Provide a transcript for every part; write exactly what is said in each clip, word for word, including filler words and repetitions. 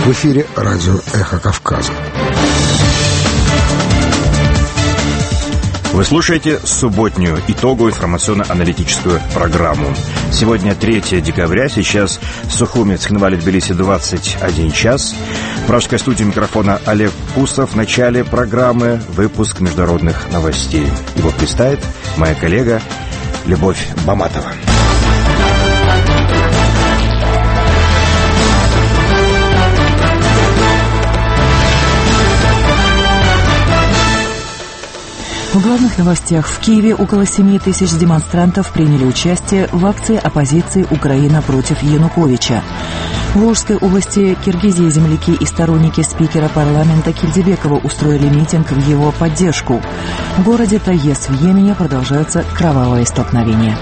В эфире радио «Эхо Кавказа». Вы слушаете субботнюю итоговую информационно-аналитическую программу. Сегодня третьего декабря, сейчас Сухуми, Цхинвали, Тбилиси, двадцать один час. В пражской студии микрофона Олег Кусов. В начале программы выпуск международных новостей. Его представит моя коллега Любовь Баматова. В главных новостях. В Киеве около семи тысяч демонстрантов приняли участие в акции оппозиции «Украина против Януковича». В Волжской области Киргизии земляки и сторонники спикера парламента Кильдибекова устроили митинг в его поддержку. В городе Таес в Йемене продолжаются кровавые столкновения.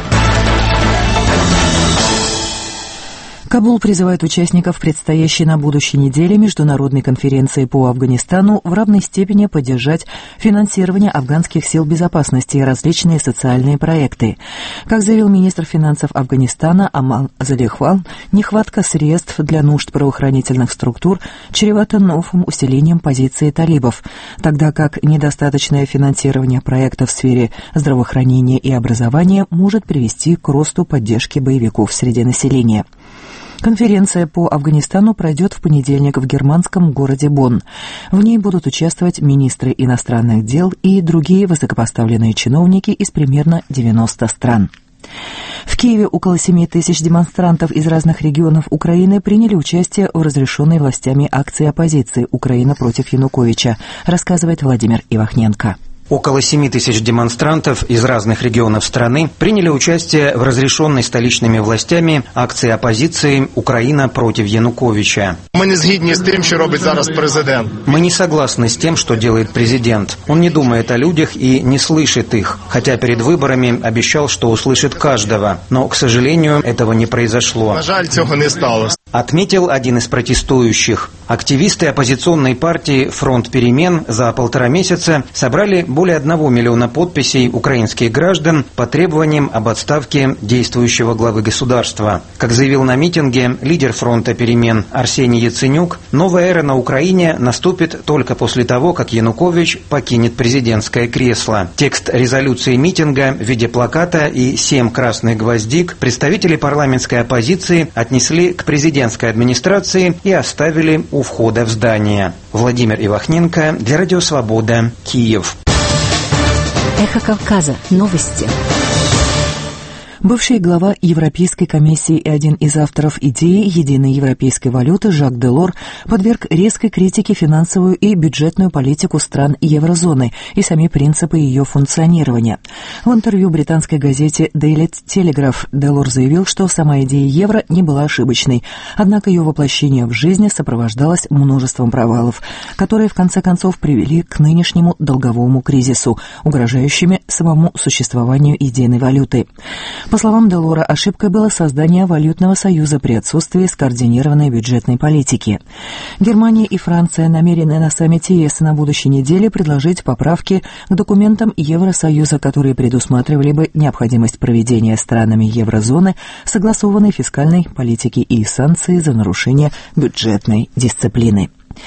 Кабул призывает участников предстоящей на будущей неделе международной конференции по Афганистану в равной степени поддержать финансирование афганских сил безопасности и различные социальные проекты. Как заявил министр финансов Афганистана Амал Залихвал, нехватка средств для нужд правоохранительных структур чревата новым усилением позиции талибов, тогда как недостаточное финансирование проектов в сфере здравоохранения и образования может привести к росту поддержки боевиков среди населения. Конференция по Афганистану пройдет в понедельник в германском городе Бонн. В ней будут участвовать министры иностранных дел и другие высокопоставленные чиновники из примерно девяноста стран. В Киеве около семи тысяч демонстрантов из разных регионов Украины приняли участие в разрешенной властями акции оппозиции «Украина против Януковича», рассказывает Владимир Ивахненко. Около семи тысяч демонстрантов из разных регионов страны приняли участие в разрешенной столичными властями акции оппозиции «Украина против Януковича». Мы не згідні з тим, що робить зараз президент. Мы не согласны с тем, что делает президент. Он не думает о людях и не слышит их, хотя перед выборами обещал, что услышит каждого. Но, к сожалению, этого не произошло. На жаль, цього не сталося. Отметил один из протестующих. Активисты оппозиционной партии «Фронт перемен» за полтора месяца собрали более одного миллиона подписей украинских граждан по требованиям об отставке действующего главы государства. Как заявил на митинге лидер «Фронта перемен» Арсений Яценюк, новая эра на Украине наступит только после того, как Янукович покинет президентское кресло. Текст резолюции митинга в виде плаката и семь красных гвоздик представители парламентской оппозиции отнесли к президентской администрации и оставили у входа в здание. Владимир Ивахненко для Радио Свобода, Киев. Эхо Кавказа. Новости. Бывший глава Европейской комиссии и один из авторов идеи единой европейской валюты Жак Делор подверг резкой критике финансовую и бюджетную политику стран еврозоны и сами принципы ее функционирования. В интервью британской газете Daily Telegraph Делор заявил, что сама идея евро не была ошибочной, однако ее воплощение в жизни сопровождалось множеством провалов, которые в конце концов привели к нынешнему долговому кризису, угрожающими самому существованию единой валюты. По словам Делора, ошибкой было создание валютного союза при отсутствии скоординированной бюджетной политики. Германия и Франция намерены на саммите ЕС на будущей неделе предложить поправки к документам Евросоюза, которые предусматривали бы необходимость проведения странами еврозоны согласованной фискальной политики и санкции за нарушение бюджетной дисциплины.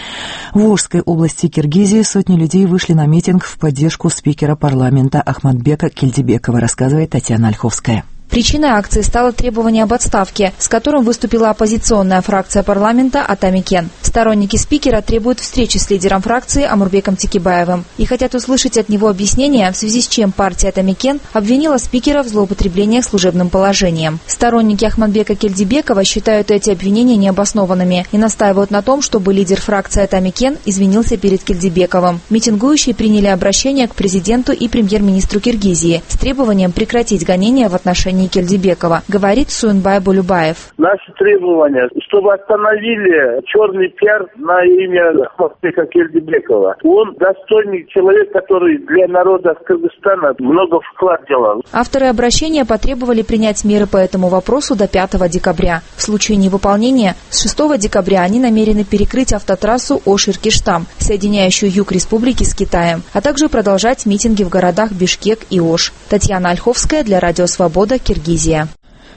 В Волжской области Киргизии сотни людей вышли на митинг в поддержку спикера парламента Ахмадбека Кильдибекова, рассказывает Татьяна Ольховская. Причиной акции стало требование об отставке, с которым выступила оппозиционная фракция парламента «Атамикен». Сторонники спикера требуют встречи с лидером фракции Амурбеком Текибаевым и хотят услышать от него объяснение, в связи с чем партия «Атамикен» обвинила спикера в злоупотреблениях служебным положением. Сторонники Ахмадбека Кильдибекова считают эти обвинения необоснованными и настаивают на том, чтобы лидер фракции «Атамикен» извинился перед Кильдибековым. Митингующие приняли обращение к президенту и премьер-министру Киргизии с требованием прекратить гонения в отношении Кильдибекова, говорит Суинбай Булюбаев. Наши требования, чтобы остановили черный пиар на имя Ахмадбека Кильдибекова. Он достойный человек, который для народа Кыргызстана много вклад делал. Авторы обращения потребовали принять меры по этому вопросу до пятого декабря. В случае невыполнения с шестого декабря они намерены перекрыть автотрассу Ош-Иркиштам, соединяющую юг республики с Китаем, а также продолжать митинги в городах Бишкек и Ош. Татьяна Ольховская для Радио Свобода, Киргизия.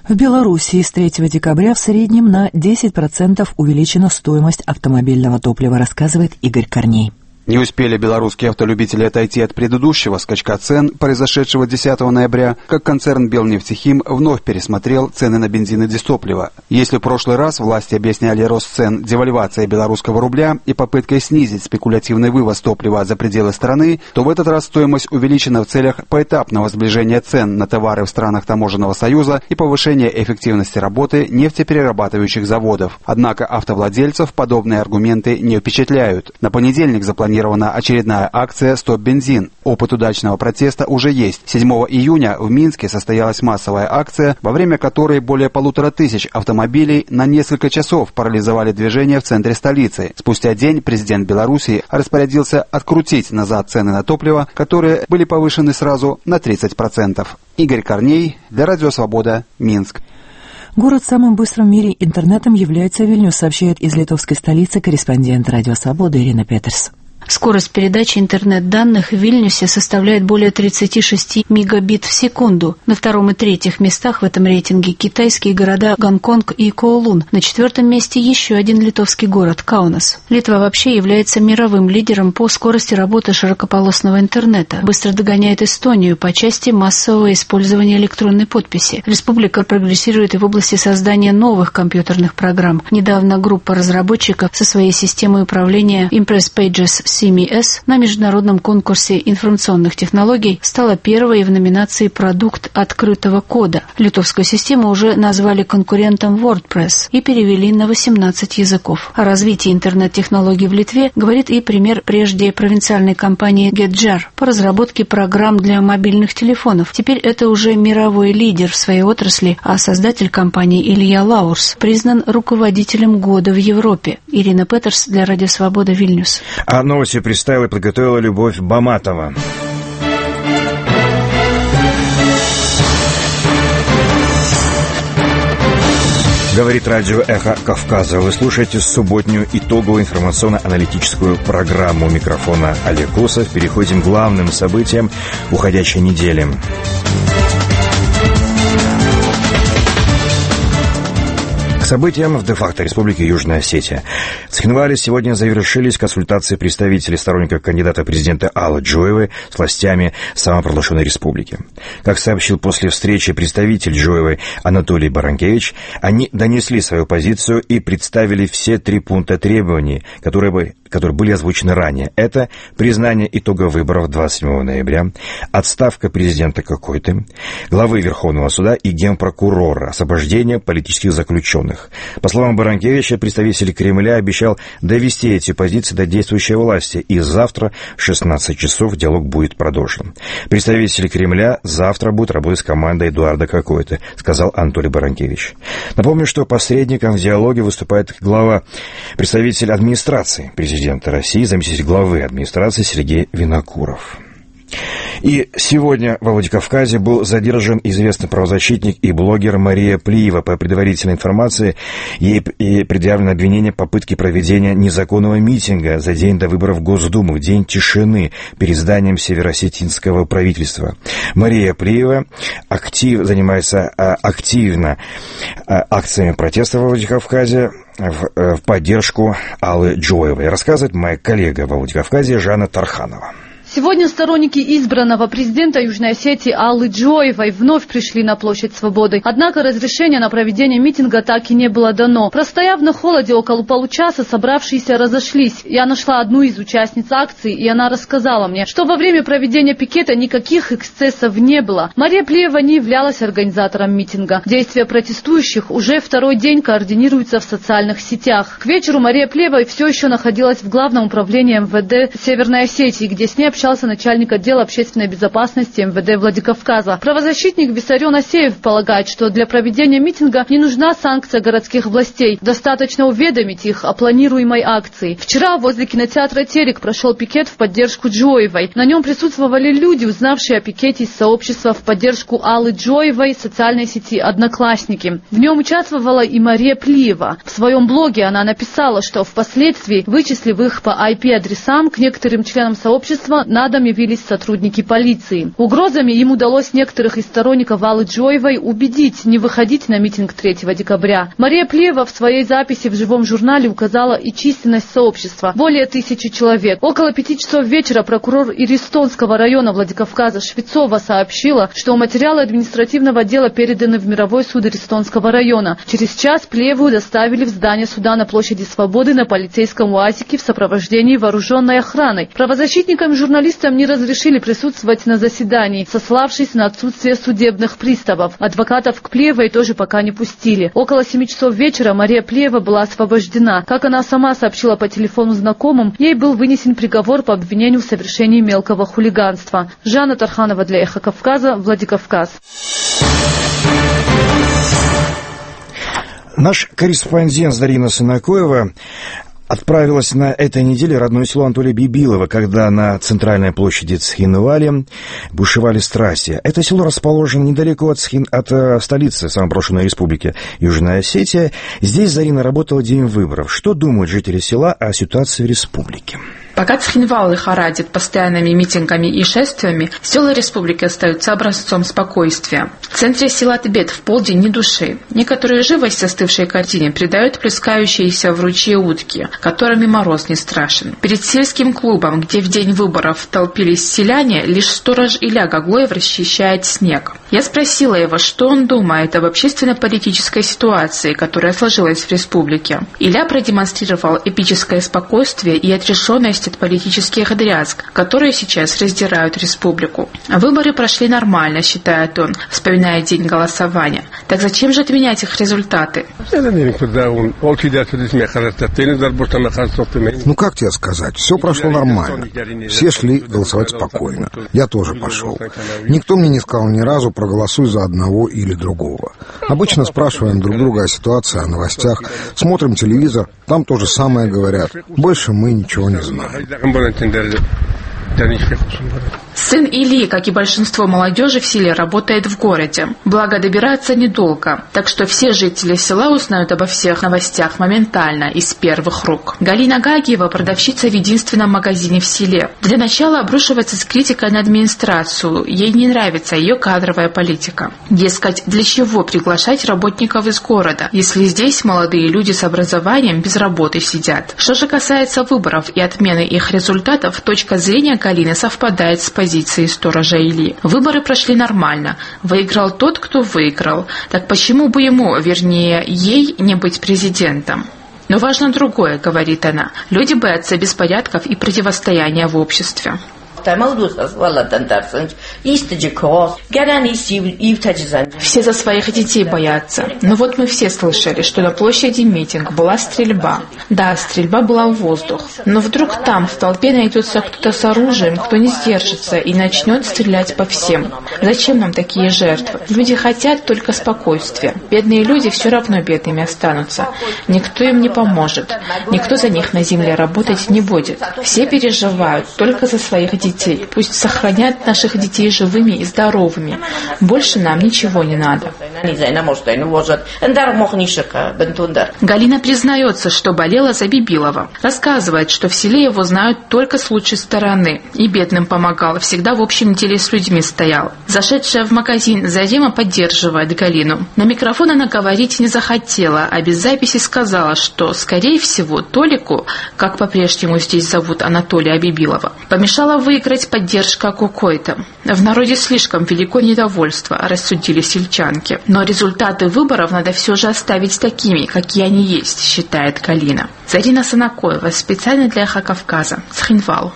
В Беларуси с третьего декабря в среднем на десять процентов увеличена стоимость автомобильного топлива, рассказывает Игорь Корней. Не успели белорусские автолюбители отойти от предыдущего скачка цен, произошедшего десятого ноября, как концерн «Белнефтехим» вновь пересмотрел цены на бензин и дизтопливо. Если в прошлый раз власти объясняли рост цен девальвацией белорусского рубля и попыткой снизить спекулятивный вывоз топлива за пределы страны, то в этот раз стоимость увеличена в целях поэтапного сближения цен на товары в странах Таможенного союза и повышения эффективности работы нефтеперерабатывающих заводов. Однако автовладельцев подобные аргументы не впечатляют. На понедельник запланировано очередная акция «Стоп бензин». Опыт удачного протеста уже есть. седьмого июня в Минске состоялась массовая акция, во время которой более полутора тысяч автомобилей на несколько часов парализовали движение в центре столицы. Спустя день президент Беларуси распорядился открутить назад цены на топливо, которые были повышены сразу на тридцать процентов. Игорь Корней, для Радио Свобода, Минск. Город с самым быстрым в мире интернетом является Вильнюс, сообщает из литовской столицы корреспондент Радио Свобода Ирина Петерс. Скорость передачи интернет-данных в Вильнюсе составляет более тридцать шесть мегабит в секунду. На втором и третьих местах в этом рейтинге китайские города Гонконг и Коулун. На четвертом месте еще один литовский город – Каунас. Литва вообще является мировым лидером по скорости работы широкополосного интернета. Быстро догоняет Эстонию по части массового использования электронной подписи. Республика прогрессирует и в области создания новых компьютерных программ. Недавно группа разработчиков со своей системой управления Impress Pages си эм эс на международном конкурсе информационных технологий стала первой в номинации «Продукт открытого кода». Литовскую систему уже назвали конкурентом WordPress и перевели на восемнадцать языков. О развитии интернет-технологий в Литве говорит и пример прежде провинциальной компании GetJar по разработке программ для мобильных телефонов. Теперь это уже мировой лидер в своей отрасли, а создатель компании Илья Лаурс признан руководителем года в Европе. Ирина Петерс для Радио Свобода, Вильнюс. А новости представила и подготовила Любовь Баматова. Говорит радио «Эхо Кавказа». Вы слушаете субботнюю итоговую информационно-аналитическую программу. У микрофона Олег Косов. Переходим к главным событиям уходящей недели. Событиям в де-факто Республике Южная Осетия. В Цхинвале сегодня завершились консультации представителей сторонников кандидата президента Аллы Джоевой с властями самопровозглашенной республики. Как сообщил после встречи представитель Джоевой Анатолий Баранкевич, они донесли свою позицию и представили все три пункта требований, которые, бы, которые были озвучены ранее. Это признание итогов выборов двадцать седьмого ноября, отставка президента Какойты, главы Верховного суда и генпрокурора, освобождение политических заключенных. По словам Баранкевича, представитель Кремля обещал довести эти позиции до действующей власти, и завтра в шестнадцать часов диалог будет продолжен. Представитель Кремля завтра будет работать с командой Эдуарда Какойты, сказал Анатолий Баранкевич. Напомню, что посредником в диалоге выступает глава, представитель администрации президента России, заместитель главы администрации Сергей Винокуров. И сегодня во Владикавказе был задержан известный правозащитник и блогер Мария Плиева. По предварительной информации, ей предъявлено обвинение в попытке проведения незаконного митинга за день до выборов в Госдуму, в день тишины, перед зданием североосетинского правительства. Мария Плиева актив, занимается активно акциями протеста во Владикавказе в, в поддержку Аллы Джоевой. Рассказывает моя коллега во Владикавказе Жанна Тарханова. Сегодня сторонники избранного президента Южной Осетии Аллы Джоевой вновь пришли на площадь Свободы. Однако разрешения на проведение митинга так и не было дано. Простояв на холоде около получаса, собравшиеся разошлись. Я нашла одну из участниц акции, и она рассказала мне, что во время проведения пикета никаких эксцессов не было. Мария Плиева не являлась организатором митинга. Действия протестующих уже второй день координируются в социальных сетях. К вечеру Мария Плиева все еще находилась в Главном управлении эм вэ дэ Северной Осетии, где с ней общался начальник отдела общественной безопасности эм вэ дэ Владикавказа. Правозащитник Виссарион Асеев полагает, что для проведения митинга не нужна санкция городских властей. Достаточно уведомить их о планируемой акции. Вчера возле кинотеатра «Терек» прошел пикет в поддержку Джоевой. На нем присутствовали люди, узнавшие о пикете из сообщества в поддержку Аллы Джоевой в социальной сети «Одноклассники». В нем участвовала и Мария Плиева. В своем блоге она написала, что впоследствии, вычислив их по ай пи-адресам, к некоторым членам сообщества на дом явились сотрудники полиции. Угрозами им удалось некоторых из сторонников Аллы Джоевой убедить не выходить на митинг третьего декабря. Мария Плеева в своей записи в живом журнале указала и численность сообщества – более тысячи человек. Около пяти часов вечера прокурор Иристонского района Владикавказа Швецова сообщила, что материалы административного дела переданы в Мировой суд Иристонского района. Через час Плееву доставили в здание суда на площади Свободы на полицейском УАЗике в сопровождении вооруженной охраны. Правозащитникам и журналистам не разрешили присутствовать на заседании, сославшись на отсутствие судебных приставов. Адвокатов к Плеевой тоже пока не пустили. Около семи часов вечера Мария Плеева была освобождена. Как она сама сообщила по телефону знакомым, ей был вынесен приговор по обвинению в совершении мелкого хулиганства. Жанна Тарханова для Эхо Кавказа, Владикавказ. Наш корреспондент Зарина Санакоева отправилась на этой неделе в родное село Анатолия Бибилова, когда на центральной площади Цхинвали бушевали страсти. Это село расположено недалеко от, Цхин, от э, столицы самопрошенной республики Южная Осетия. Здесь Зарина работала день выборов. Что думают жители села о ситуации в республике? Пока Цхинвал лихорадит постоянными митингами и шествиями, села республики остаются образцом спокойствия. В центре села Тбет в полдень ни души. Некоторые живость остывшей картине придают плескающиеся в ручье утки, которыми мороз не страшен. Перед сельским клубом, где в день выборов толпились селяне, лишь сторож Илья Гаглоев расчищает снег. Я спросила его, что он думает об общественно-политической ситуации, которая сложилась в республике. Илья продемонстрировал эпическое спокойствие и отрешенность от политических дрязг, которые сейчас раздирают республику. Выборы прошли нормально, считает он, вспоминая день голосования. Так зачем же отменять их результаты? Ну как тебе сказать, все прошло нормально. Все шли голосовать спокойно. Я тоже пошел. Никто мне не сказал ни разу проголосуй за одного или другого. Обычно спрашиваем друг друга о ситуации, о новостях, смотрим телевизор, там то же самое говорят. Больше мы ничего не знаем. Сын Ильи, как и большинство молодежи в селе, работает в городе. Благо, добираться недолго. Так что все жители села узнают обо всех новостях моментально, из первых рук. Галина Гагиева – продавщица в единственном магазине в селе. Для начала обрушивается с критикой на администрацию. Ей не нравится ее кадровая политика. Дескать, для чего приглашать работников из города, если здесь молодые люди с образованием без работы сидят? Что же касается выборов и отмены их результатов, точка зрения Галины совпадает с позицией позиции сторожа Ильи. Выборы прошли нормально. Выиграл тот, кто выиграл. Так почему бы ему, вернее, ей, не быть президентом? Но важно другое, говорит она. Люди боятся беспорядков и противостояния в обществе. Все за своих детей боятся. Но вот мы все слышали, что на площади митинг была стрельба. Да, стрельба была в воздух. Но вдруг там в толпе найдется кто-то с оружием, кто не сдержится и начнет стрелять по всем. Зачем нам такие жертвы? Люди хотят только спокойствия. Бедные люди все равно бедными останутся. Никто им не поможет. Никто за них на земле работать не будет. Все переживают только за своих детей. Пусть сохранят наших детей живыми и здоровыми. Больше нам ничего не надо. Галина признается, что болела за Бибилова. Рассказывает, что в селе его знают только с лучшей стороны. И бедным помогал, всегда в общем деле с людьми стоял. Зашедшая в магазин Зарима поддерживает Галину. На микрофон она говорить не захотела, а без записи сказала, что, скорее всего, Толику, как по-прежнему здесь зовут Анатолия Бибилова, помешала выиграть поддержка Кукойта. В народе слишком велико недовольство, рассудили сельчанки. Но результаты выборов надо все же оставить такими, какие они есть, считает Галина. Зарина Санакоева, специально для Эхо Кавказа, Цхинвал.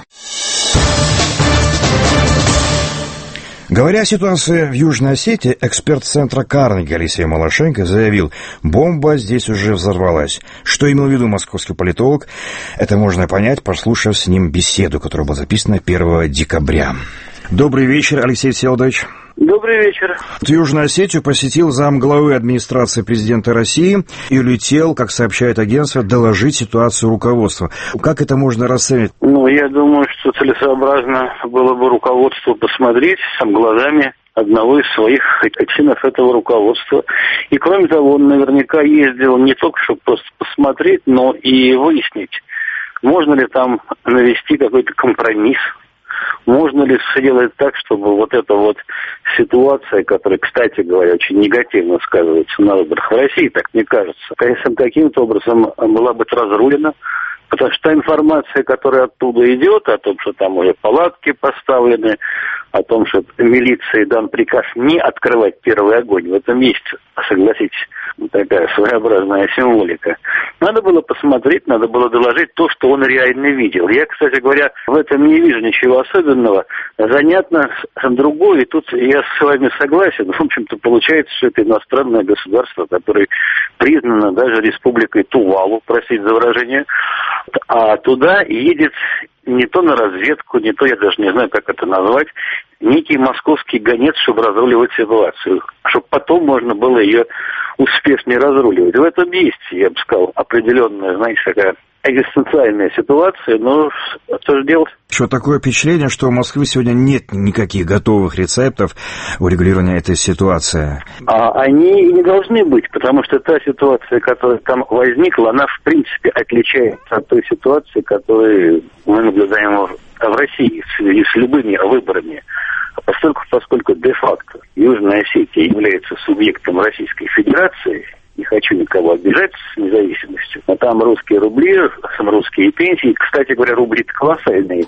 Говоря о ситуации в Южной Осетии, эксперт центра Карнеги Алексей Малашенко заявил, бомба здесь уже взорвалась. Что имел в виду московский политолог, это можно понять, послушав с ним беседу, которая была записана первого декабря. Добрый вечер, Алексей Всеволодович. Добрый вечер. Южную Осетию посетил замглавы администрации президента России и улетел, как сообщает агентство, доложить ситуацию руководства. Как это можно расценить? Ну, я думаю, что целесообразно было бы руководству посмотреть сам глазами одного из своих членов этого руководства. И, кроме того, он наверняка ездил не только, чтобы просто посмотреть, но и выяснить, можно ли там навести какой-то компромисс, можно ли сделать так, чтобы вот эта вот ситуация, которая, кстати говоря, очень негативно сказывается на выборах в России, так мне кажется, конечно, каким-то образом была бы разрулена. Потому что та информация, которая оттуда идет, о том, что там уже палатки поставлены, о том, что милиции дан приказ не открывать первый огонь, в этом есть, согласитесь, такая своеобразная символика. Надо было посмотреть, надо было доложить то, что он реально видел. Я, кстати говоря, в этом не вижу ничего особенного. Занятно другое, и тут я с вами согласен. В общем-то, получается, что это иностранное государство, которое признано даже республикой Тувалу, простите за выражение, а туда едет не то на разведку, не то, я даже не знаю, как это назвать, некий московский гонец, чтобы разруливать ситуацию, чтобы потом можно было ее успешнее разруливать. В этом есть, я бы сказал, определенная, знаете, такая экзистенциальная ситуация, но что же делать? Еще такое впечатление, что у Москвы сегодня нет никаких готовых рецептов урегулирования этой ситуации. А они и не должны быть, потому что та ситуация, которая там возникла, она в принципе отличается от той ситуации, которую мы наблюдаем в России в связи с любыми выборами. Поскольку, поскольку де-факто Южная Осетия является субъектом Российской Федерации, не хочу никого обижать с независимостью, но там русские рубли, там русские пенсии, кстати говоря, рубли колоссальные,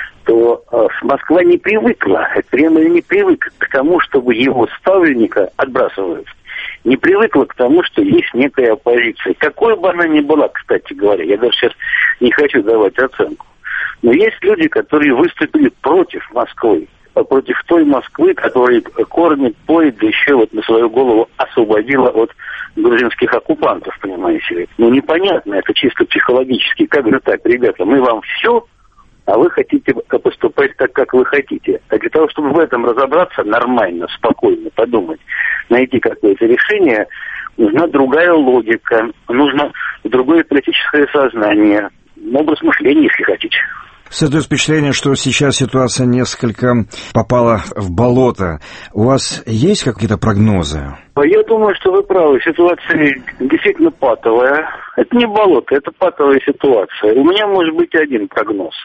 то э, Москва не привыкла, Кремль не привык к тому, чтобы его ставленника отбрасывают. Не привыкла к тому, что есть некая оппозиция. Какой бы она ни была, кстати говоря, я даже сейчас не хочу давать оценку. Но есть люди, которые выступили против Москвы, против той Москвы, которая кормит, поет, да еще вот на свою голову освободила от грузинских оккупантов, понимаете ли. Ну, непонятно, это чисто психологически. Как же так, ребята, мы вам все, а вы хотите поступать так, как вы хотите. А для того, чтобы в этом разобраться нормально, спокойно, подумать, найти какое-то решение, нужна другая логика, нужно другое политическое сознание, образ мышления, если хотите. Создается впечатление, что сейчас ситуация несколько попала в болото. У вас есть какие-то прогнозы? Я думаю, что вы правы. Ситуация действительно патовая. Это не болото, это патовая ситуация. У меня может быть один прогноз.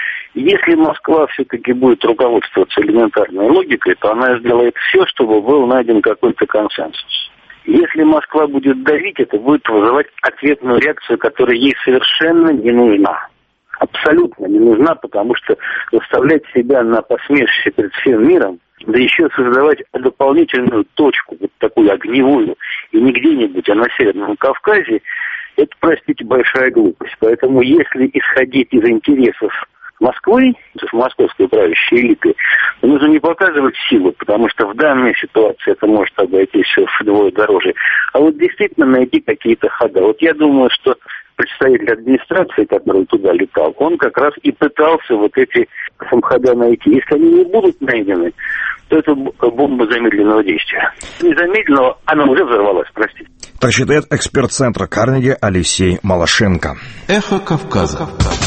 Если Москва все-таки будет руководствоваться элементарной логикой, то она сделает все, чтобы был найден какой-то консенсус. Если Москва будет давить, это будет вызывать ответную реакцию, которая ей совершенно не нужна. Абсолютно не нужна, потому что выставлять себя на посмешище перед всем миром, да еще создавать дополнительную точку, вот такую огневую, и не где-нибудь, а на Северном Кавказе, это, простите, большая глупость. Поэтому если исходить из интересов Москвы, московской правящей элиты, то нужно не показывать силу, потому что в данной ситуации это может обойтись вдвое дороже, а вот действительно найти какие-то ходы. Вот я думаю, что представитель администрации, который туда летал, он как раз и пытался вот эти хода найти. Если они не будут найдены, то это бомба замедленного действия. Не замедленного, она уже взорвалась, простите. Так считает эксперт центра Карнеги Алексей Малашенко. Эхо Кавказа.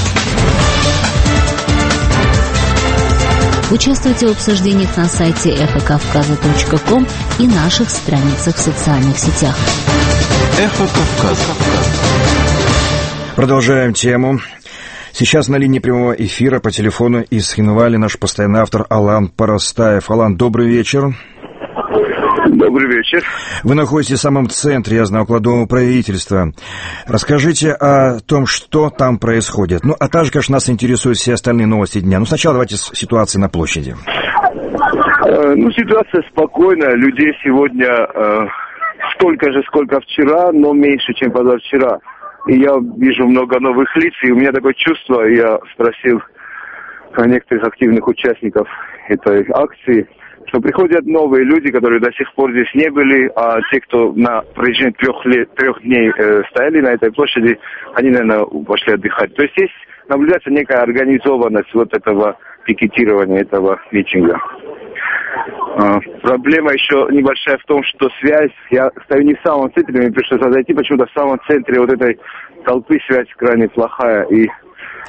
Участвуйте в обсуждениях на сайте эхо кавказа точка ком и наших страницах в социальных сетях. Эхо Кавказа. Продолжаем тему. Сейчас на линии прямого эфира по телефону из Хинвали наш постоянный автор Алан Парастаев. Алан, добрый вечер. Добрый вечер. Вы находитесь в самом центре, я знаю, около Дома правительства. Расскажите о том, что там происходит. Ну, а также, конечно, нас интересуют все остальные новости дня. Ну, сначала давайте с ситуации на площади. Э, ну, ситуация спокойная. Людей сегодня э, столько же, сколько вчера, но меньше, чем позавчера. И я вижу много новых лиц, и у меня такое чувство, я спросил некоторых активных участников этой акции, что приходят новые люди, которые до сих пор здесь не были, а те, кто на протяжении трех, лет, трех дней э, стояли на этой площади, они, наверное, пошли отдыхать. То есть здесь наблюдается некая организованность вот этого пикетирования, этого митинга. А, проблема еще небольшая в том, что связь, я стою не в самом центре, мне пришлось зайти, почему-то в самом центре вот этой толпы связь крайне плохая. И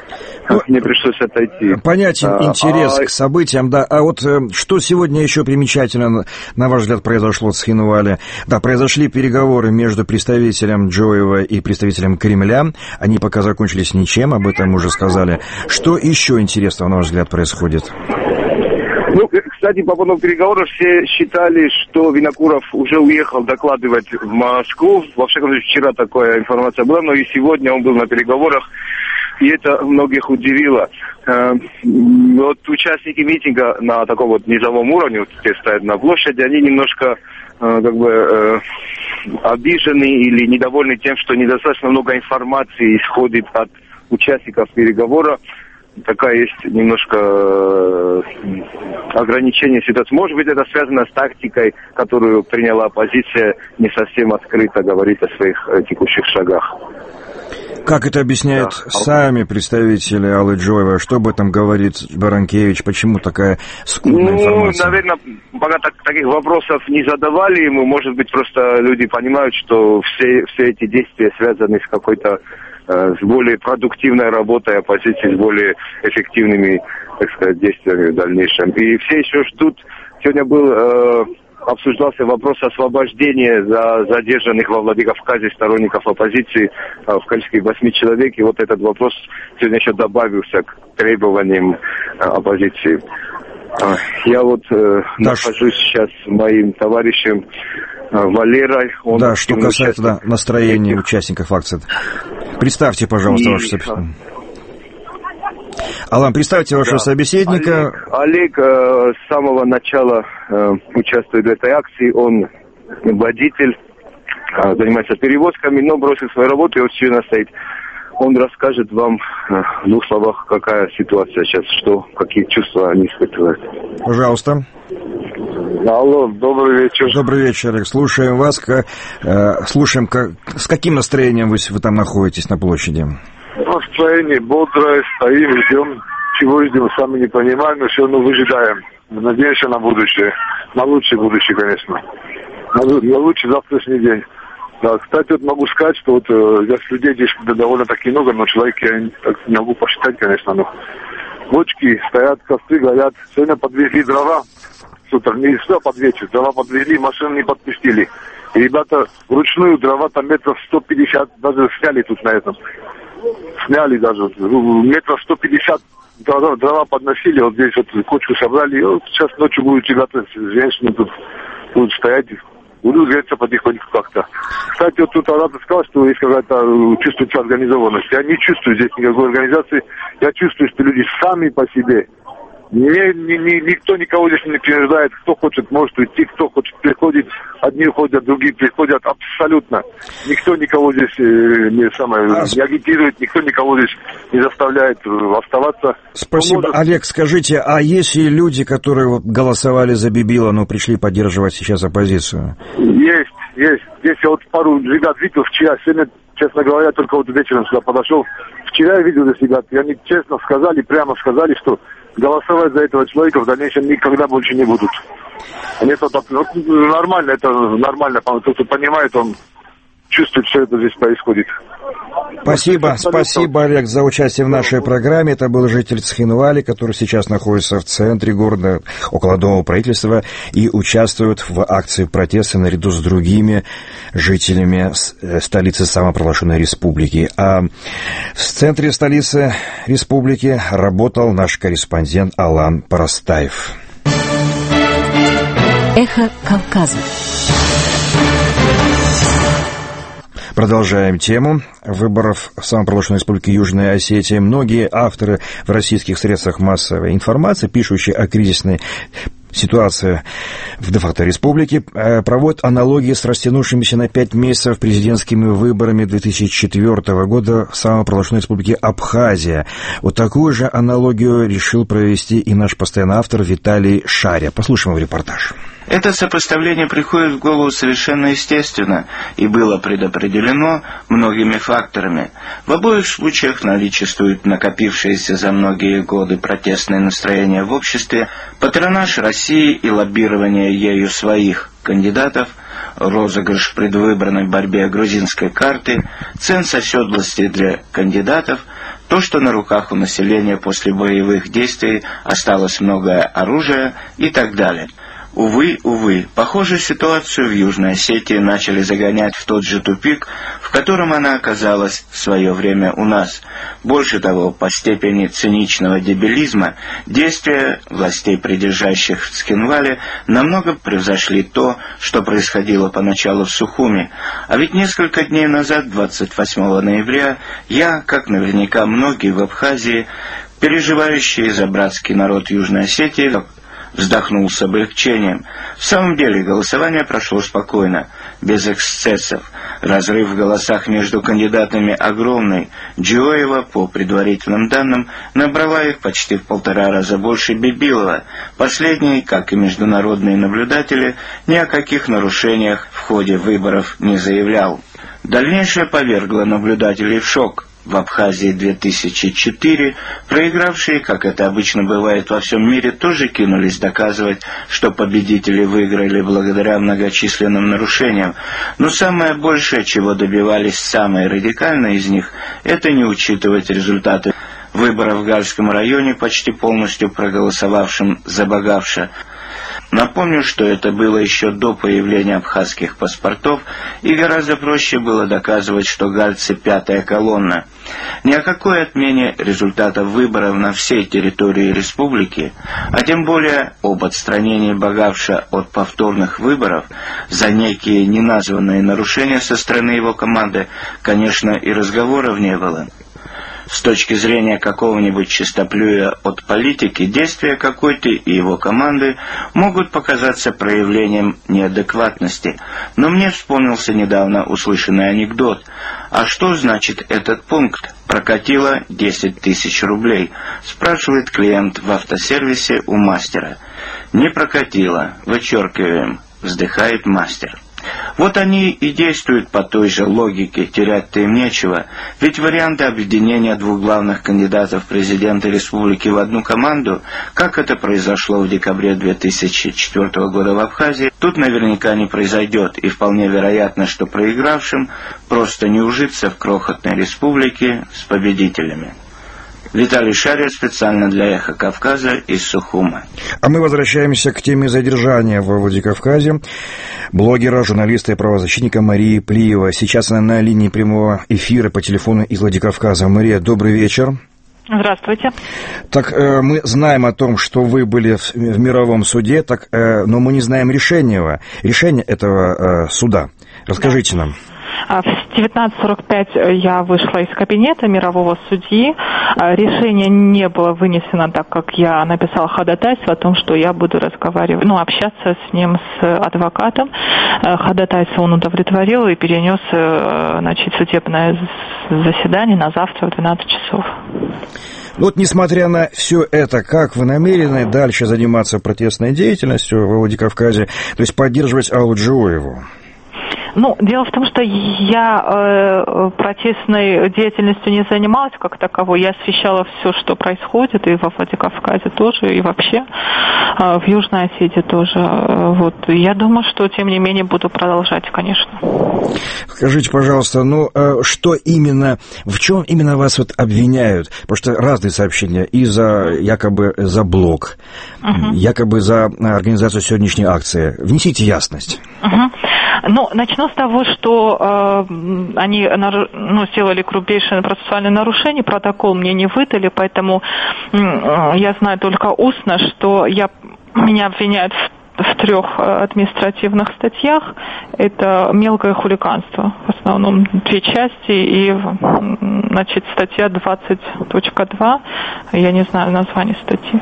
Ну, мне пришлось отойти. Понятен а, интерес а... к событиям, да. А вот э, что сегодня еще примечательно, на ваш взгляд, произошло в Цхинвале? Да, произошли переговоры между представителем Джоева и представителем Кремля. Они пока закончились ничем, об этом уже сказали. Что еще интересного, на ваш взгляд, происходит? Ну, кстати, по поводу переговоров все считали, что Винокуров уже уехал докладывать в Москву. Во всяком случае, вчера такая информация была, но и сегодня он был на переговорах. И это многих удивило. Вот участники митинга на таком вот низовом уровне, вот те стоят на площади, они немножко как бы обижены или недовольны тем, что недостаточно много информации исходит от участников переговора. Такая есть немножко ограничение ситуации. Может быть, это связано с тактикой, которую приняла оппозиция, не совсем открыто говорит о своих текущих шагах. Как это объясняют да. сами представители Аллы Джоевой? Что об этом говорит Баранкевич? Почему такая скудная ну, информация? Ну, наверное, пока так, таких вопросов не задавали ему. Может быть, просто люди понимают, что все, все эти действия связаны с какой-то, э, с более продуктивной работой оппозиции, с более эффективными, так сказать, действиями в дальнейшем. И все еще ждут. Сегодня был... Э, обсуждался вопрос освобождения за задержанных во Владикавказе сторонников оппозиции в количестве восьми человек. И вот этот вопрос сегодня еще добавился к требованиям оппозиции. Я вот э, да, нахожусь сейчас с моим товарищем э, Валерой. Он да, что касается да, настроения участников акции. Представьте, пожалуйста, и... ваше собеседника. Алан, представьте вашего да. собеседника. Олег, Олег э, с самого начала э, участвует в этой акции. Он водитель, э, занимается перевозками, но бросил свою работу и вот сегодня стоит. Он расскажет вам э, в двух словах, какая ситуация сейчас, что, какие чувства они испытывают. Пожалуйста. Алло, добрый вечер. Добрый вечер, Олег. Слушаем вас. Как, э, слушаем, как, с каким настроением вы, вы там находитесь на площади? Настроение бодрое, стоим, ждем. Чего ждем, сами не понимаем, но все равно выжидаем. Надеемся на будущее. На лучшее будущее, конечно. На, на лучший завтрашний день. Да, кстати, вот могу сказать, что вот э, здесь людей здесь довольно-таки много, но человек я не, так, не могу посчитать, конечно. Но бочки стоят, костры горят. Сегодня подвезли дрова с утра. Не сюда под вечер. Дрова подвезли, машины не подпустили. И ребята вручную дрова там метров сто пятьдесят даже сняли тут на этом. Сняли даже, метров сто пятьдесят дрова, дрова подносили, вот здесь вот кучку собрали, и вот сейчас ночью будут ребята, женщины тут будут стоять, будут греться потихоньку как-то. Кстати, вот тут Арата сказал, что есть какая-то чувствуется организованность. Я не чувствую здесь никакой организации, я чувствую, что люди сами по себе. Не, не, не, никто никого здесь не принуждает, кто хочет, может уйти, кто хочет, приходит, одни уходят, другие приходят, абсолютно. Никто никого здесь э, не, самое, не агитирует, никто никого здесь не заставляет оставаться. Спасибо. Может... Олег, скажите, а есть ли люди, которые вот голосовали за Бибила, но пришли поддерживать сейчас оппозицию? Есть, есть. Здесь я вот пару ребят видел вчера, сегодня, честно говоря, только вот вечером сюда подошел. Вчера я видел здесь ребят, и они честно сказали, прямо сказали, что голосовать за этого человека в дальнейшем никогда больше не будут. Нет, вот, вот, нормально, это нормально. Тот, кто понимает, он чувствует, что это здесь происходит. Спасибо, спасибо, Олег, за участие в нашей программе. Это был житель Цхинвали, который сейчас находится в центре города, около Дома правительства, и участвует в акции протеста наряду с другими жителями столицы самопровозглашенной республики. А в центре столицы республики работал наш корреспондент Алан Парастаев. Эхо Кавказа. Продолжаем тему выборов в самопровозглашенной республике Южная Осетия. Многие авторы в российских средствах массовой информации, пишущие о кризисной ситуации в де-факто республике, проводят аналогии с растянувшимися на пять месяцев президентскими выборами две тысячи четвёртого года в самопровозглашенной республике Абхазия. Вот такую же аналогию решил провести и наш постоянный автор Виталий Шаря. Послушаем его репортаж. Это сопоставление приходит в голову совершенно естественно и было предопределено многими факторами. В обоих случаях наличествует накопившееся за многие годы протестное настроение в обществе, патронаж России и лоббирование ею своих кандидатов, розыгрыш в предвыборной борьбе грузинской карты, ценз оседлости для кандидатов, то, что на руках у населения после боевых действий осталось многое оружие и так далее. Увы, увы, похожую ситуацию в Южной Осетии начали загонять в тот же тупик, в котором она оказалась в свое время у нас. Больше того, по степени циничного дебилизма, действия властей, придержащих в Цхинвале, намного превзошли то, что происходило поначалу в Сухуми. А ведь несколько дней назад, двадцать восьмого ноября, я, как наверняка многие в Абхазии, переживающие за братский народ Южной Осетии, вздохнул с облегчением. В самом деле голосование прошло спокойно, без эксцессов. Разрыв в голосах между кандидатами огромный. Джоева, по предварительным данным, набрала их почти в полтора раза больше Бибилова. Последний, как и международные наблюдатели, ни о каких нарушениях в ходе выборов не заявлял. Дальнейшее повергло наблюдателей в шок. В Абхазии две тысячи четыре проигравшие, как это обычно бывает во всем мире, тоже кинулись доказывать, что победители выиграли благодаря многочисленным нарушениям. Но самое большее, чего добивались самые радикальные из них, это не учитывать результаты выборов в Гальском районе, почти полностью проголосовавшим за Багавша. Напомню, что это было еще до появления абхазских паспортов, и гораздо проще было доказывать, что гальцы – пятая колонна. Ни о какой отмене результатов выборов на всей территории республики, а тем более об отстранении Багавша от повторных выборов за некие неназванные нарушения со стороны его команды, конечно, и разговоров не было. С точки зрения какого-нибудь чистоплюя от политики, действия какой-то и его команды могут показаться проявлением неадекватности. Но мне вспомнился недавно услышанный анекдот. А что значит этот пункт? Прокатило десять тысяч рублей, спрашивает клиент в автосервисе у мастера. Не прокатило, вычеркиваем, вздыхает мастер. Вот они и действуют по той же логике, терять-то им нечего, ведь варианты объединения двух главных кандидатов в президенты республики в одну команду, как это произошло в декабре две тысячи четвёртого года в Абхазии, тут наверняка не произойдет, и вполне вероятно, что проигравшим просто не ужиться в крохотной республике с победителями. Виталий Шария специально для «Эхо Кавказа» из Сухума. А мы возвращаемся к теме задержания в Владикавказе блогера, журналиста и правозащитника Марии Плиева. Сейчас она на линии прямого эфира по телефону из Владикавказа. Мария, добрый вечер. Здравствуйте. Так, э, мы знаем о том, что вы были в, в мировом суде, так, э, но мы не знаем решения, решения этого э, суда. Расскажите да. нам. В девятнадцать сорок пять я вышла из кабинета мирового судьи. Решение не было вынесено, так как я написала ходатайство о том, что я буду разговаривать, ну, общаться с ним, с адвокатом. Ходатайство он удовлетворил и перенес, значит, судебное заседание на завтра в двенадцать часов. Вот, несмотря на все это, как вы намерены дальше заниматься протестной деятельностью в Владикавказе, то есть поддерживать Аллу Джоеву? Ну, дело в том, что я э, протестной деятельностью не занималась как таковой. Я освещала все, что происходит, и во Владикавказе тоже, и вообще э, в Южной Осетии тоже. Вот. Я думаю, что, тем не менее, буду продолжать, конечно. Скажите, пожалуйста, ну, э, что именно, в чем именно вас вот обвиняют? Потому что разные сообщения, и за, якобы, за блог, uh-huh. якобы за организацию сегодняшней акции. Внесите ясность. Uh-huh. Ну, начну с того, что э, они ну, сделали крупнейшее процессуальное нарушение, протокол мне не выдали, поэтому э, я знаю только устно, что я, меня обвиняют в, в трех административных статьях. Это мелкое хулиганство, в основном две части, и, значит, статья двадцать точка два, я не знаю название статьи,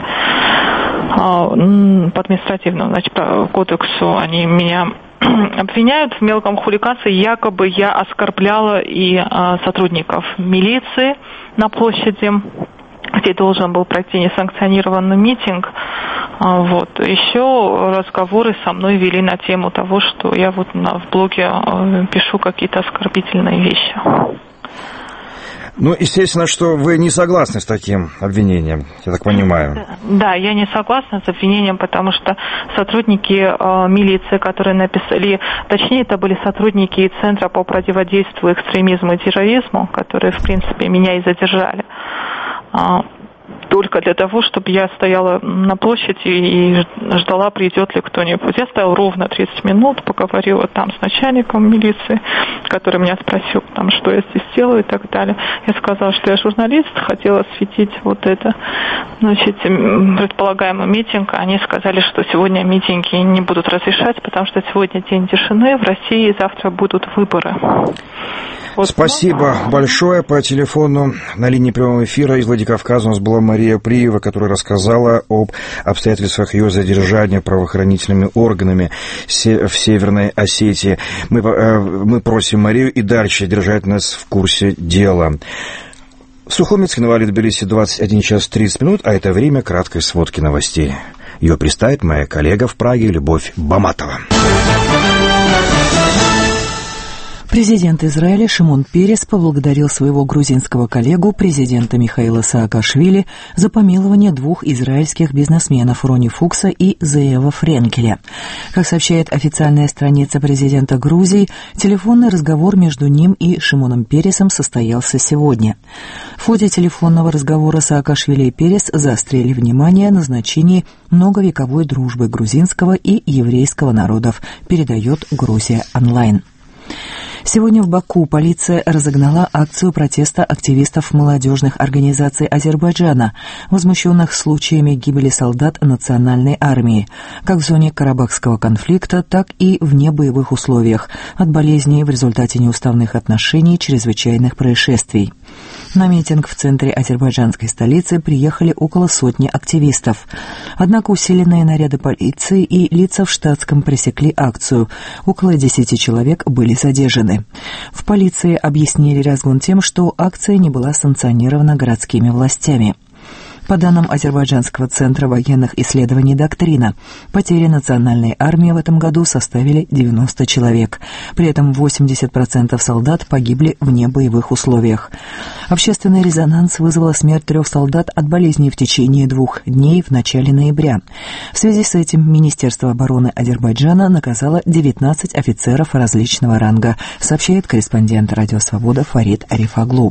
по административному, значит, по кодексу они меня обвиняют в мелком хулиганстве, якобы я оскорбляла и а, сотрудников милиции на площади, где должен был пройти несанкционированный митинг. А, вот. Еще разговоры со мной вели на тему того, что я вот на, в блоге а, пишу какие-то оскорбительные вещи. Ну, естественно, что вы не согласны с таким обвинением, я так понимаю. Да, я не согласна с обвинением, потому что сотрудники э, милиции, которые написали, точнее, это были сотрудники Центра по противодействию экстремизму и терроризму, которые, в принципе, меня и задержали. Только для того, чтобы я стояла на площади и ждала, придет ли кто-нибудь. Я стояла ровно тридцать минут, поговорила там с начальником милиции, который меня спросил, там, что я здесь делаю и так далее. Я сказала, что я журналист, хотела осветить вот это, значит, предполагаемый митинг. Они сказали, что сегодня митинги не будут разрешать, потому что сегодня день тишины в России, и завтра будут выборы. Вот. Спасибо большое. По телефону на линии прямого эфира из Владикавказа у нас была Мария Приева, которая рассказала об обстоятельствах ее задержания правоохранительными органами в Северной Осетии. Мы, мы просим Марию и дальше держать нас в курсе дела. Сухумец, Хинвали, Тбилиси, двадцать один час тридцать минут, а это время краткой сводки новостей. Ее представит моя коллега в Праге Любовь Баматова. Президент Израиля Шимон Перес поблагодарил своего грузинского коллегу, президента Михаила Саакашвили, за помилование двух израильских бизнесменов Рони Фукса и Зеева Френкеля. Как сообщает официальная страница президента Грузии, телефонный разговор между ним и Шимоном Пересом состоялся сегодня. В ходе телефонного разговора Саакашвили и Перес заострили внимание на значении многовековой дружбы грузинского и еврейского народов, передает Грузия онлайн. Сегодня в Баку полиция разогнала акцию протеста активистов молодежных организаций Азербайджана, возмущенных случаями гибели солдат национальной армии, как в зоне карабахского конфликта, так и в небоевых условиях, от болезней в результате неуставных отношений, чрезвычайных происшествий. На митинг в центре азербайджанской столицы приехали около сотни активистов. Однако усиленные наряды полиции и лица в штатском пресекли акцию. Около десяти человек были задержаны. В полиции объяснили разгон тем, что акция не была санкционирована городскими властями. По данным Азербайджанского центра военных исследований «Доктрина», потери национальной армии в этом году составили девяносто человек. При этом восемьдесят процентов солдат погибли в небоевых условиях. Общественный резонанс вызвала смерть трех солдат от болезней в течение двух дней в начале ноября. В связи с этим Министерство обороны Азербайджана наказало девятнадцать офицеров различного ранга, сообщает корреспондент «Радио Свобода» Фарид Арифаглу.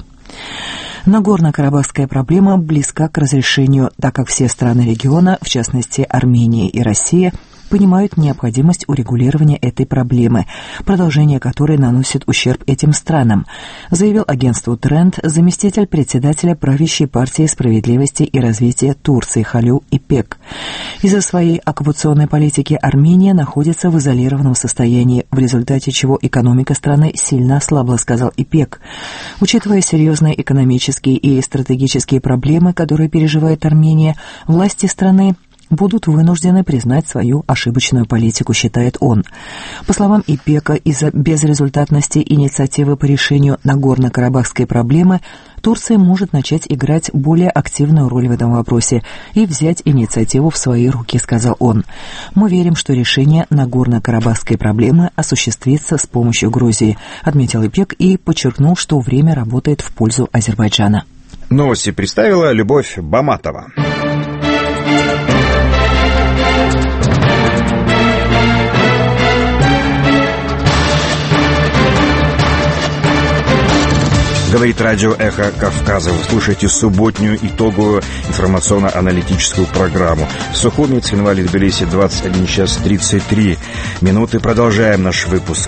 Нагорно-Карабахская проблема близка к разрешению, так как все страны региона, в частности Армения и Россия, понимают необходимость урегулирования этой проблемы, продолжение которой наносит ущерб этим странам, заявил агентству Тренд заместитель председателя правящей партии справедливости и развития Турции Халю Ипек. Из-за своей оккупационной политики Армения находится в изолированном состоянии, в результате чего экономика страны сильно ослабла, сказал Ипек. Учитывая серьезные экономические и стратегические проблемы, которые переживает Армения, власти страны будут вынуждены признать свою ошибочную политику, считает он. По словам Ипека, из-за безрезультатности инициативы по решению Нагорно-Карабахской проблемы Турция может начать играть более активную роль в этом вопросе и взять инициативу в свои руки, сказал он. Мы верим, что решение Нагорно-Карабахской проблемы осуществится с помощью Грузии, отметил Ипек и подчеркнул, что время работает в пользу Азербайджана. Новости представила Любовь Баматова. Говорит радио «Эхо Кавказа». Вы слушаете субботнюю итоговую информационно-аналитическую программу. Сухуми, Цхинвали, Тбилиси, двадцать один час тридцать три минуты. Продолжаем наш выпуск.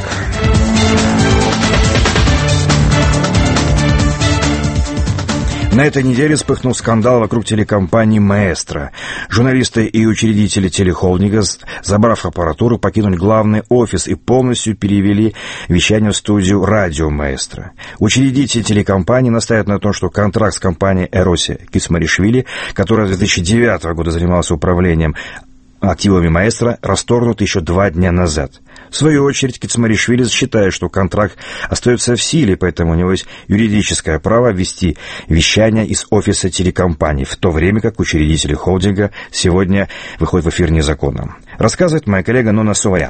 На этой неделе вспыхнул скандал вокруг телекомпании «Маэстро». Журналисты и учредители телехолдинга, забрав аппаратуру, покинули главный офис и полностью перевели вещание в студию «Радио Маэстро». Учредитель телекомпании настаивает на том, что контракт с компанией «Эроси» Кицмаришвили, которая с две тысячи девятого года занималась управлением активами «Маэстро», расторгнут еще два дня назад. В свою очередь, Кицмаришвили считает, что контракт остается в силе, поэтому у него есть юридическое право вести вещание из офиса телекомпании, в то время как учредители холдинга сегодня выходят в эфир незаконно. Рассказывает моя коллега Нона Суварян.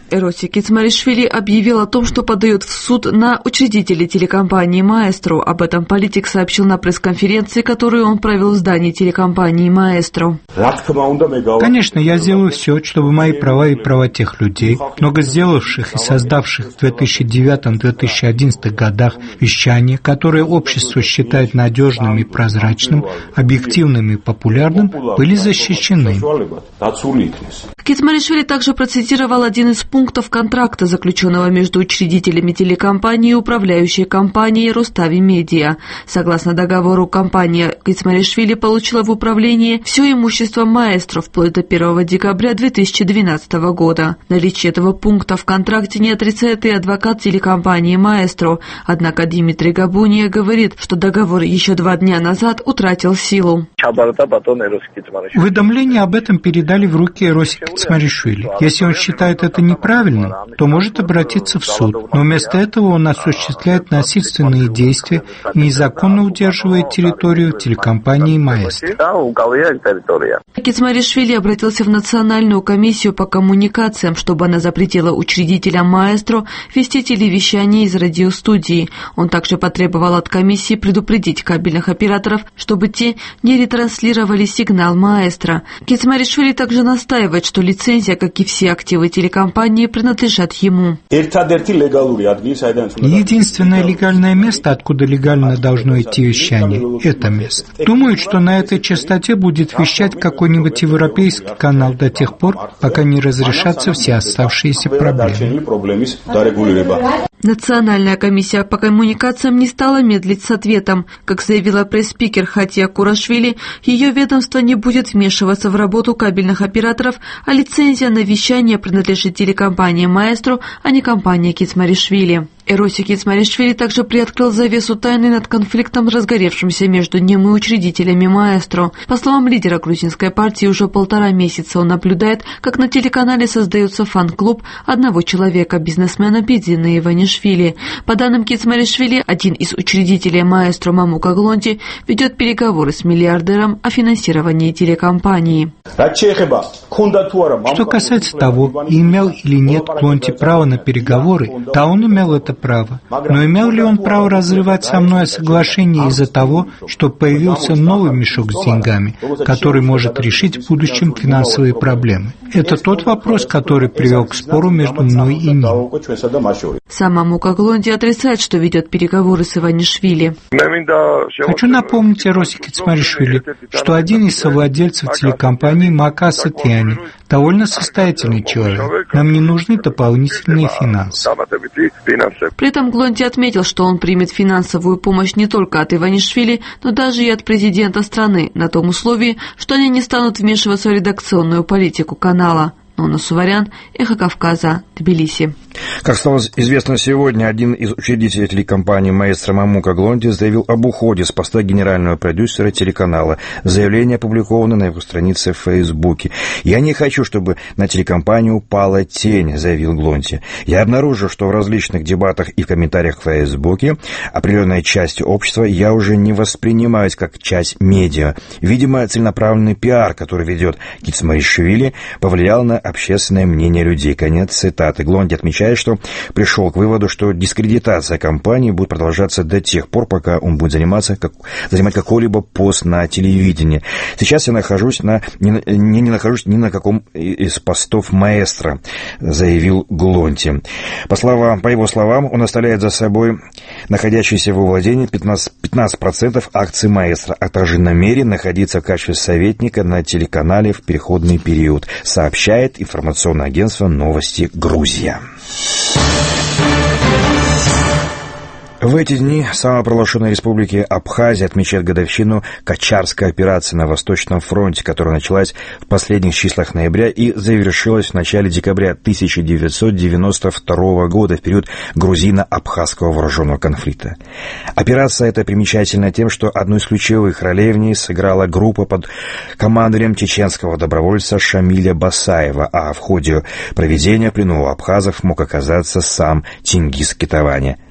Эроси Кицмаришвили объявил о том, что подает в суд на учредителей телекомпании «Маэстро». Об этом политик сообщил на пресс-конференции, которую он провел в здании телекомпании «Маэстро». Конечно, я сделаю все, чтобы мои права и права тех людей, много сделавших и создавших в две тысячи девятом — две тысячи одиннадцатом годах вещание, которое общество считает надежным и прозрачным, объективным и популярным, были защищены. Кицмаришвили также процитировал один из пунктов контракта, заключенного между учредителями телекомпании и управляющей компанией «Рустави Медиа». Согласно договору, компания Кицмаришвили получила в управление все имущество «Маэстро» вплоть до первого декабря две тысячи двенадцатого года. Наличие этого пункта в контракте не отрицает и адвокат телекомпании «Маэстро». Однако Димитрий Габуния говорит, что договор еще два дня назад утратил силу. Уведомление об этом передали в руки Эроси Кицмаришвили. Если он считает это неправильным, то может обратиться в суд. Но вместо этого он осуществляет насильственные действия и незаконно удерживает территорию телекомпании «Маэстро». Кицмаришвили обратился в Национальную комиссию по коммуникациям, чтобы она запретила учредителям «Маэстро» вести телевещание из радиостудии. Он также потребовал от комиссии предупредить кабельных операторов, чтобы те не ретранслировали сигнал «Маэстро». Кицмаришвили также настаивает, что лицензия, как и все активы телекомпании, принадлежат ему. Единственное легальное место, откуда легально должно идти вещание, это место. Думаю, что на этой частоте будет вещать какой-нибудь европейский канал до тех пор, пока не разрешатся все оставшиеся проблемы. Национальная комиссия по коммуникациям не стала медлить с ответом. Как заявила пресс-спикер Хатия Курашвили, ее ведомство не будет вмешиваться в работу кабельных операторов, а лицензия на вещание принадлежит телекомпании «Маэстро», а не компании Кицмаришвили. Эроси Кицмаришвили также приоткрыл завесу тайны над конфликтом, разгоревшимся между ним и учредителями «Маэстро». По словам лидера грузинской партии, уже полтора месяца он наблюдает, как на телеканале создается фан-клуб одного человека, бизнесмена Бедзина Иванишвили. По данным Кицмаришвили, один из учредителей «Маэстро» Мамука Глонти ведет переговоры с миллиардером о финансировании телекомпании. Что касается того, имел или нет Глонти право на переговоры, да, он имел это право. Но имел ли он право разрывать со мной соглашение из-за того, что появился новый мешок с деньгами, который может решить в будущем финансовые проблемы? Это тот вопрос, который привел к спору между мной и ним. Сам Мамука Глонти отрицает, что ведет переговоры с Иванишвили. Хочу напомнить Эроси Кицмаришвили, что один из совладельцев телекомпании Мака Сатьяни довольно состоятельный человек. Нам не нужны дополнительные финансы. При этом Глонти отметил, что он примет финансовую помощь не только от Иванишвили, но даже и от президента страны, на том условии, что они не станут вмешиваться в редакционную политику канала. Нона Суварян, Эхо Кавказа, Тбилиси. Как стало известно сегодня, один из учредителей телекомпании «Маэстро» Мамука Глонти заявил об уходе с поста генерального продюсера телеканала. Заявление опубликовано на его странице в Фейсбуке. «Я не хочу, чтобы на телекомпанию упала тень», — заявил Глонти. «Я обнаружил, что в различных дебатах и в комментариях в Фейсбуке определенная часть общества я уже не воспринимаюсь как часть медиа. Видимо, целенаправленный пиар, который ведет Кицмаришвили, повлиял на общественное мнение людей». Конец цитаты. Глонти отмечает, что пришел к выводу, что дискредитация компании будет продолжаться до тех пор, пока он будет заниматься, как, занимать какой-либо пост на телевидении. Сейчас я нахожусь на, не, не, не нахожусь ни на каком из постов «Маэстро», заявил Глонти. По, словам, по его словам, он оставляет за собой находящиеся в его владении пятнадцать процентов акций «Маэстро», а также намерен находиться в качестве советника на телеканале в переходный период, сообщает информационное агентство «Новости Грузия». В эти дни самопровозглашенной республики Абхазия отмечает годовщину Кочарской операции на Восточном фронте, которая началась в последних числах ноября и завершилась в начале декабря тысяча девятьсот девяносто второго года, в период грузино-абхазского вооруженного конфликта. Операция эта примечательна тем, что одну из ключевых ролей в ней сыграла группа под командованием чеченского добровольца Шамиля Басаева, а в ходе проведения в плену у абхазов мог оказаться сам Тенгиз Кетавани.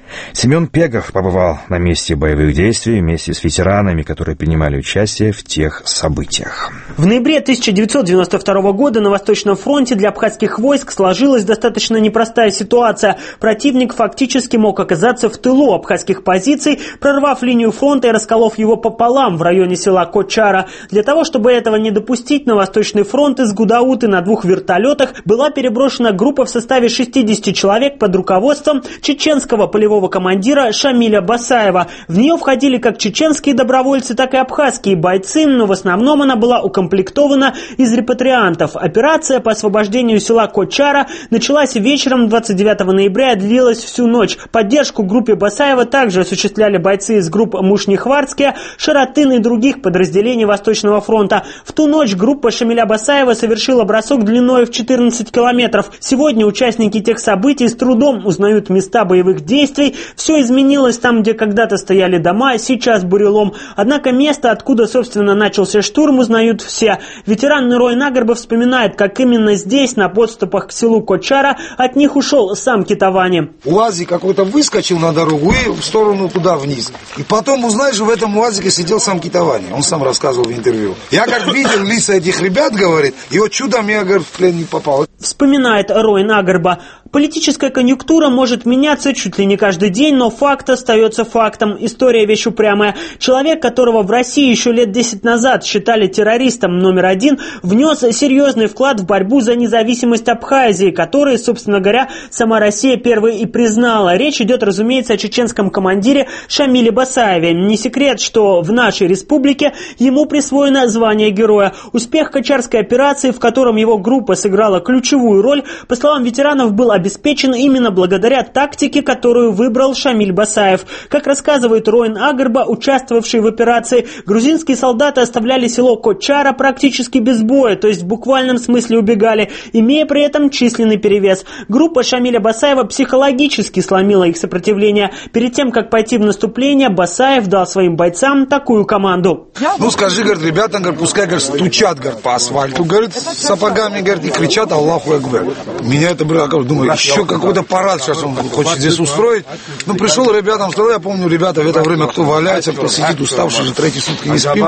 Семен Пегов побывал на месте боевых действий вместе с ветеранами, которые принимали участие в тех событиях. В ноябре тысяча девятьсот девяносто второго года на Восточном фронте для абхазских войск сложилась достаточно непростая ситуация. Противник фактически мог оказаться в тылу абхазских позиций, прорвав линию фронта и расколов его пополам в районе села Кочара. Для того, чтобы этого не допустить, на Восточный фронт из Гудауты на двух вертолетах была переброшена группа в составе шестидесяти человек под руководством чеченского полевого командира Шамиля Басаева. В нее входили как чеченские добровольцы, так и абхазские бойцы, но в основном она была укомплектована из репатриантов. Операция по освобождению села Кочара началась вечером двадцать девятого ноября и длилась всю ночь. Поддержку группе Басаева также осуществляли бойцы из групп Мушнихвардские, Шаратын и других подразделений Восточного фронта. В ту ночь группа Шамиля Басаева совершила бросок длиной в четырнадцать километров. Сегодня участники тех событий с трудом узнают места боевых действий. Все изменилось там, где когда-то стояли дома, сейчас бурелом. Однако место, откуда, собственно, начался штурм, узнают все. Ветеран Ройн Агарба вспоминает, как именно здесь, на подступах к селу Кочара, от них ушел сам Китавани. УАЗик какой-то выскочил на дорогу и в сторону туда вниз. И потом, узнаешь, в этом УАЗике сидел сам Китавани. Он сам рассказывал в интервью. Я как видел лица этих ребят, говорит, и вот чудом я, говорит, в плен не попал. Вспоминает Ройн Агарба. Политическая конъюнктура может меняться чуть ли не каждый день, но факт остается фактом. История вещь упрямая. Человек, которого в России еще лет десять назад считали террористом номер один, внес серьезный вклад в борьбу за независимость Абхазии, который, собственно говоря, сама Россия первой и признала. Речь идет, разумеется, о чеченском командире Шамиле Басаеве. Не секрет, что в нашей республике ему присвоено звание героя. Успех Кочарской операции, в котором его группа сыграла ключевую роль, по словам ветеранов, был обеспечен именно благодаря тактике, которую выбрал Шамиль Басаев. Как рассказывает Ройн Агарба, участвовавший в операции, грузинские солдаты оставляли село Кочара практически без боя, то есть в буквальном смысле убегали, имея при этом численный перевес. Группа Шамиля Басаева психологически сломила их сопротивление. Перед тем, как пойти в наступление, Басаев дал своим бойцам такую команду. Ну скажи, говорит, ребята, говорит, пускай, говорит, стучат, говорит, по асфальту, говорит, сапогами, говорит, и кричат Аллаху Акбар. Меня это было, думаю, еще какой-то парад сейчас он хочет здесь устроить. Ну, пришел ребятам, что я помню, ребята, в это время кто валяется, кто сидит уставший, же третьи сутки не спит.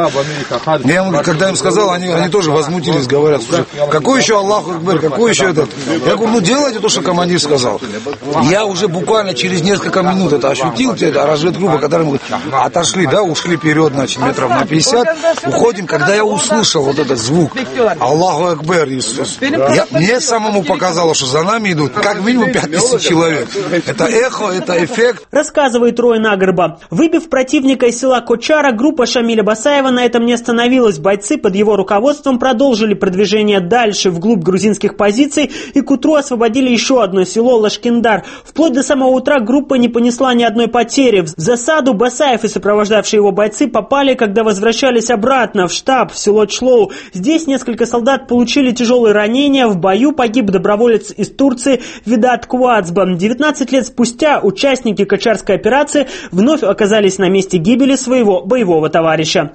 Я, когда им сказал, они, они тоже возмутились, говорят, слушай, какой еще Аллаху Акбар, какой еще этот? Я говорю, ну, делайте то, что командир сказал. Я уже буквально через несколько минут это ощутил, это разведгруппа, которая мы отошли, да, ушли вперед, значит, метров на пятьдесят, уходим, когда я услышал вот этот звук Аллаху Акбар, я, мне самому показалось, что за нами идут как минимум пять тысяч человек. Это эхо, это эффект. Рассказывает Ройн Агарба. Выбив противника из села Кочара, группа Шамиля Басаева на этом не остановилась. Бойцы под его руководством продолжили продвижение дальше, вглубь грузинских позиций, и к утру освободили еще одно село Лашкиндар. Вплоть до самого утра группа не понесла ни одной потери. В засаду Басаев и сопровождавшие его бойцы попали, когда возвращались обратно в штаб, в село Члоу. Здесь несколько солдат получили тяжелые ранения. В бою погиб доброволец из Турции Видат Куацба. девятнадцать лет спустя участники Кочарской операции вновь оказались на месте гибели своего боевого товарища.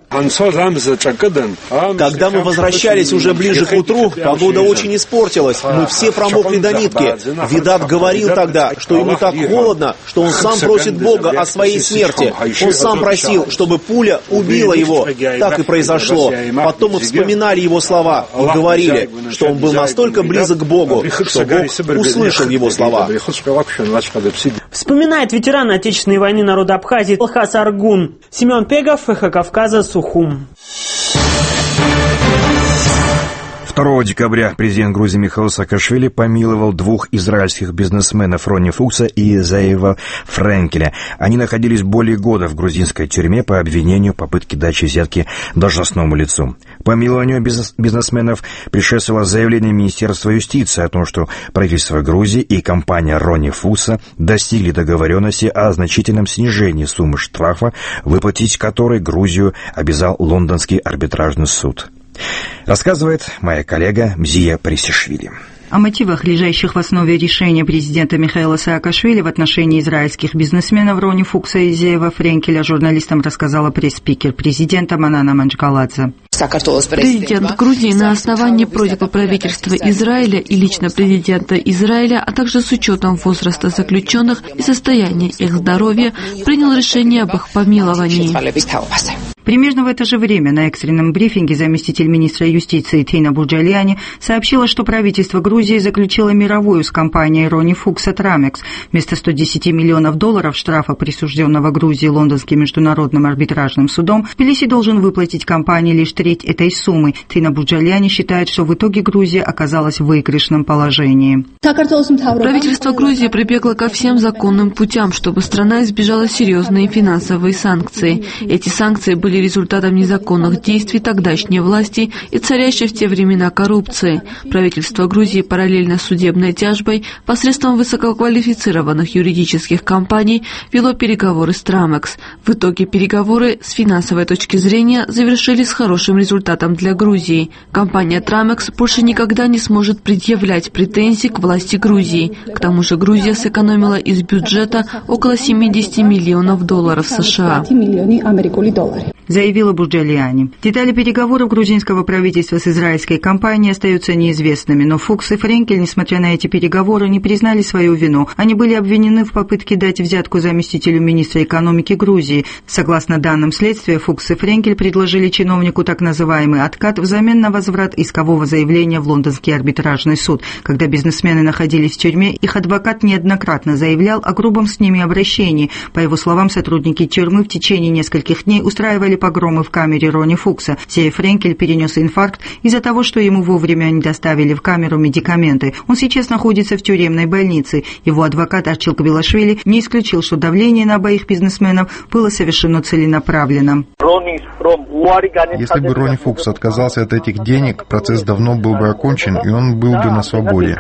Когда мы возвращались уже ближе к утру, погода очень испортилась. Мы все промокли до нитки. Видат говорил тогда, что ему так холодно, что он сам просит Бога о своей смерти. Он сам просил, чтобы пуля убила его. Так и произошло. Потом мы вспоминали его слова и говорили, что он был настолько близок к Богу, что Бог услышал его слова. Вспоминает ветеран Отечественной войны народа Абхазии Алхас Аргун. Семен Пегов, Эхо Кавказа, Сухум. второго декабря президент Грузии Михаил Саакашвили помиловал двух израильских бизнесменов Рони Фукса и Зеева Френкеля. Они находились более года в грузинской тюрьме по обвинению в попытке дачи взятки должностному лицу. Помилованию бизнес- бизнесменов предшествовало заявление Министерства юстиции о том, что правительство Грузии и компания Рони Фукса достигли договоренности о значительном снижении суммы штрафа, выплатить которой Грузию обязал Лондонский арбитражный суд. Рассказывает моя коллега Мзия Присишвили. О мотивах, лежащих в основе решения президента Михаила Саакашвили в отношении израильских бизнесменов Рони Фукса и Зеева Френкеля журналистам рассказала пресс-спикер президента Манана Манджгаладзе. Президент Грузии на основании просьбы правительства Израиля и лично президента Израиля, а также с учетом возраста заключенных и состояния их здоровья, принял решение об их помиловании. Примерно в это же время на экстренном брифинге заместитель министра юстиции Тина Бурджалиани сообщила, что правительство Грузии заключило мировую с компанией Ronnie Fuchs Tramex. Вместо ста десяти миллионов долларов штрафа, присужденного Грузии Лондонским международным арбитражным судом, Тбилиси должен выплатить компании лишь треть этой суммы. Тина Бурджалиани считает, что в итоге Грузия оказалась в выигрышном положении. Правительство Грузии прибегло ко всем законным путям, чтобы страна избежала серьезные финансовые санкции. Эти санкции были результатом незаконных действий тогдашней власти и царящей в те времена коррупции. Правительство Грузии параллельно судебной тяжбой посредством высококвалифицированных юридических компаний вело переговоры с Трамекс. В итоге переговоры с финансовой точки зрения завершились с хорошим результатом для Грузии. Компания Трамекс больше никогда не сможет предъявлять претензий к власти Грузии. К тому же Грузия сэкономила из бюджета около семидесяти миллионов долларов США. Заявила Бурджалиани. Детали переговоров грузинского правительства с израильской компанией остаются неизвестными, но Фукс и Френкель, несмотря на эти переговоры, не признали свою вину. Они были обвинены в попытке дать взятку заместителю министра экономики Грузии. Согласно данным следствия, Фукс и Френкель предложили чиновнику так называемый откат взамен на возврат искового заявления в Лондонский арбитражный суд. Когда бизнесмены находились в тюрьме, их адвокат неоднократно заявлял о грубом с ними обращении. По его словам, сотрудники тюрьмы в течение нескольких дней устраивали погромы в камере Ronnie Fuchs. Сей Френкель перенес инфаркт из-за того, что ему вовремя не доставили в камеру медикаменты. Он сейчас находится в тюремной больнице. Его адвокат Арчил Кабилашвили не исключил, что давление на обоих бизнесменов было совершено целенаправленно. Если бы Ronnie Fuchs отказался от этих денег, процесс давно был бы окончен, и он был бы на свободе.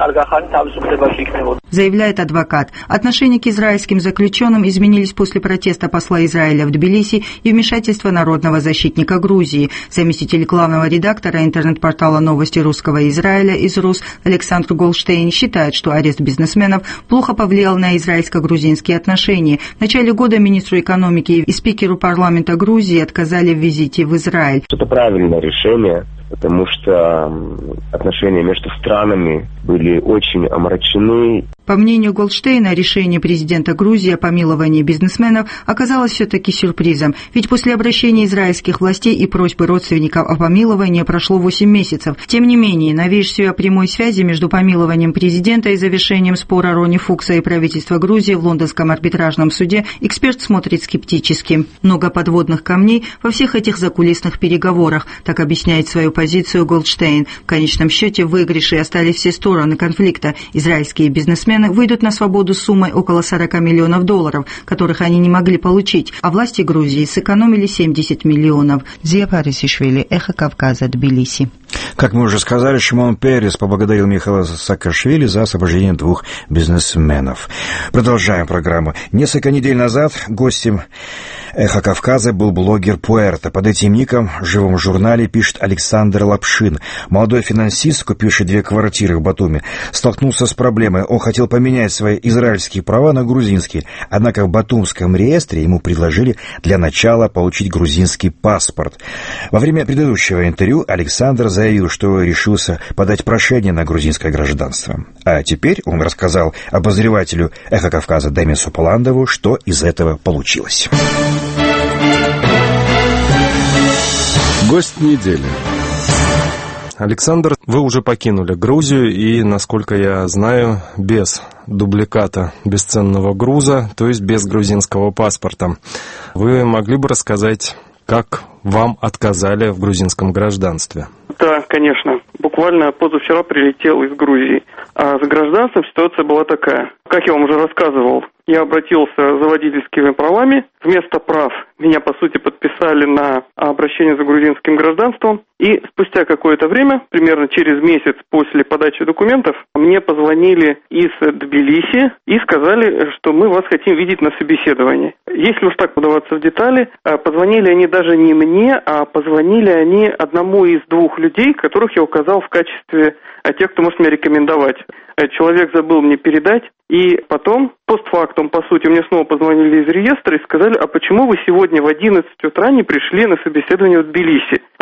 Заявляет адвокат. Отношения к израильским заключенным изменились после протеста посла Израиля в Тбилиси и вмешательства народного защитника Грузии. Заместитель главного редактора интернет-портала «Новости русского Израиля» из РУС Александр Голштейн считает, что арест бизнесменов плохо повлиял на израильско-грузинские отношения. В начале года министру экономики и спикеру парламента Грузии отказали в визите в Израиль. Это правильное решение, потому что отношения между странами были очень омрачены. По мнению Голштейна, решение президента Грузии о помиловании бизнесменов оказалось все-таки сюрпризом, ведь после обращения израильских властей и просьбы родственников о помиловании прошло восемь месяцев. Тем не менее, на версию о прямой связи между помилованием президента и завершением спора Ronnie Fuchs и правительства Грузии в Лондонском арбитражном суде эксперт смотрит скептически. Много подводных камней во всех этих закулисных переговорах, так объясняет свою позицию Голштейн. В конечном счете в выигрыше остались все стороны конфликта. Израильские бизнесмены выйдут на свободу с суммой около сорока миллионов долларов, которых они не могли получить, а власти Грузии сэкономили семьдесят миллионов. Зия Парисишвили, Эхо Кавказа, Тбилиси. Как мы уже сказали, Шимон Перес поблагодарил Михаила Саакашвили за освобождение двух бизнесменов. Продолжаем программу. Несколько недель назад гостем «Эхо Кавказа» был блогер Пуэрто. Под этим ником в живом журнале пишет Александр Лапшин. Молодой финансист, купивший две квартиры в Батуми, столкнулся с проблемой. Он хотел поменять свои израильские права на грузинские. Однако в батумском реестре ему предложили для начала получить грузинский паспорт. Во время предыдущего интервью Александр заявил, что решился подать прошение на грузинское гражданство. А теперь он рассказал обозревателю «Эхо Кавказа» Демису Поландову, что из этого получилось. Гость недели. Александр, вы уже покинули Грузию и, насколько я знаю, без дубликата бесценного груза, то есть без грузинского паспорта. Вы могли бы рассказать, как вам отказали в грузинском гражданстве? Да, конечно. Буквально позавчера прилетел из Грузии. А с гражданством ситуация была такая. Как я вам уже рассказывал, я обратился за водительскими правами. Вместо прав меня, по сути, подписали на обращение за грузинским гражданством. И спустя какое-то время, примерно через месяц после подачи документов, мне позвонили из Тбилиси и сказали, что мы вас хотим видеть на собеседовании. Если уж так подаваться в детали, позвонили они даже не мне, а позвонили они одному из двух людей, которых я указал в качестве тех, кто может меня рекомендовать. Человек забыл мне передать, и потом, постфактум, по сути, мне снова позвонили из реестра и сказали, а почему вы сегодня в одиннадцать утра не пришли на собеседование в Тбилиси? В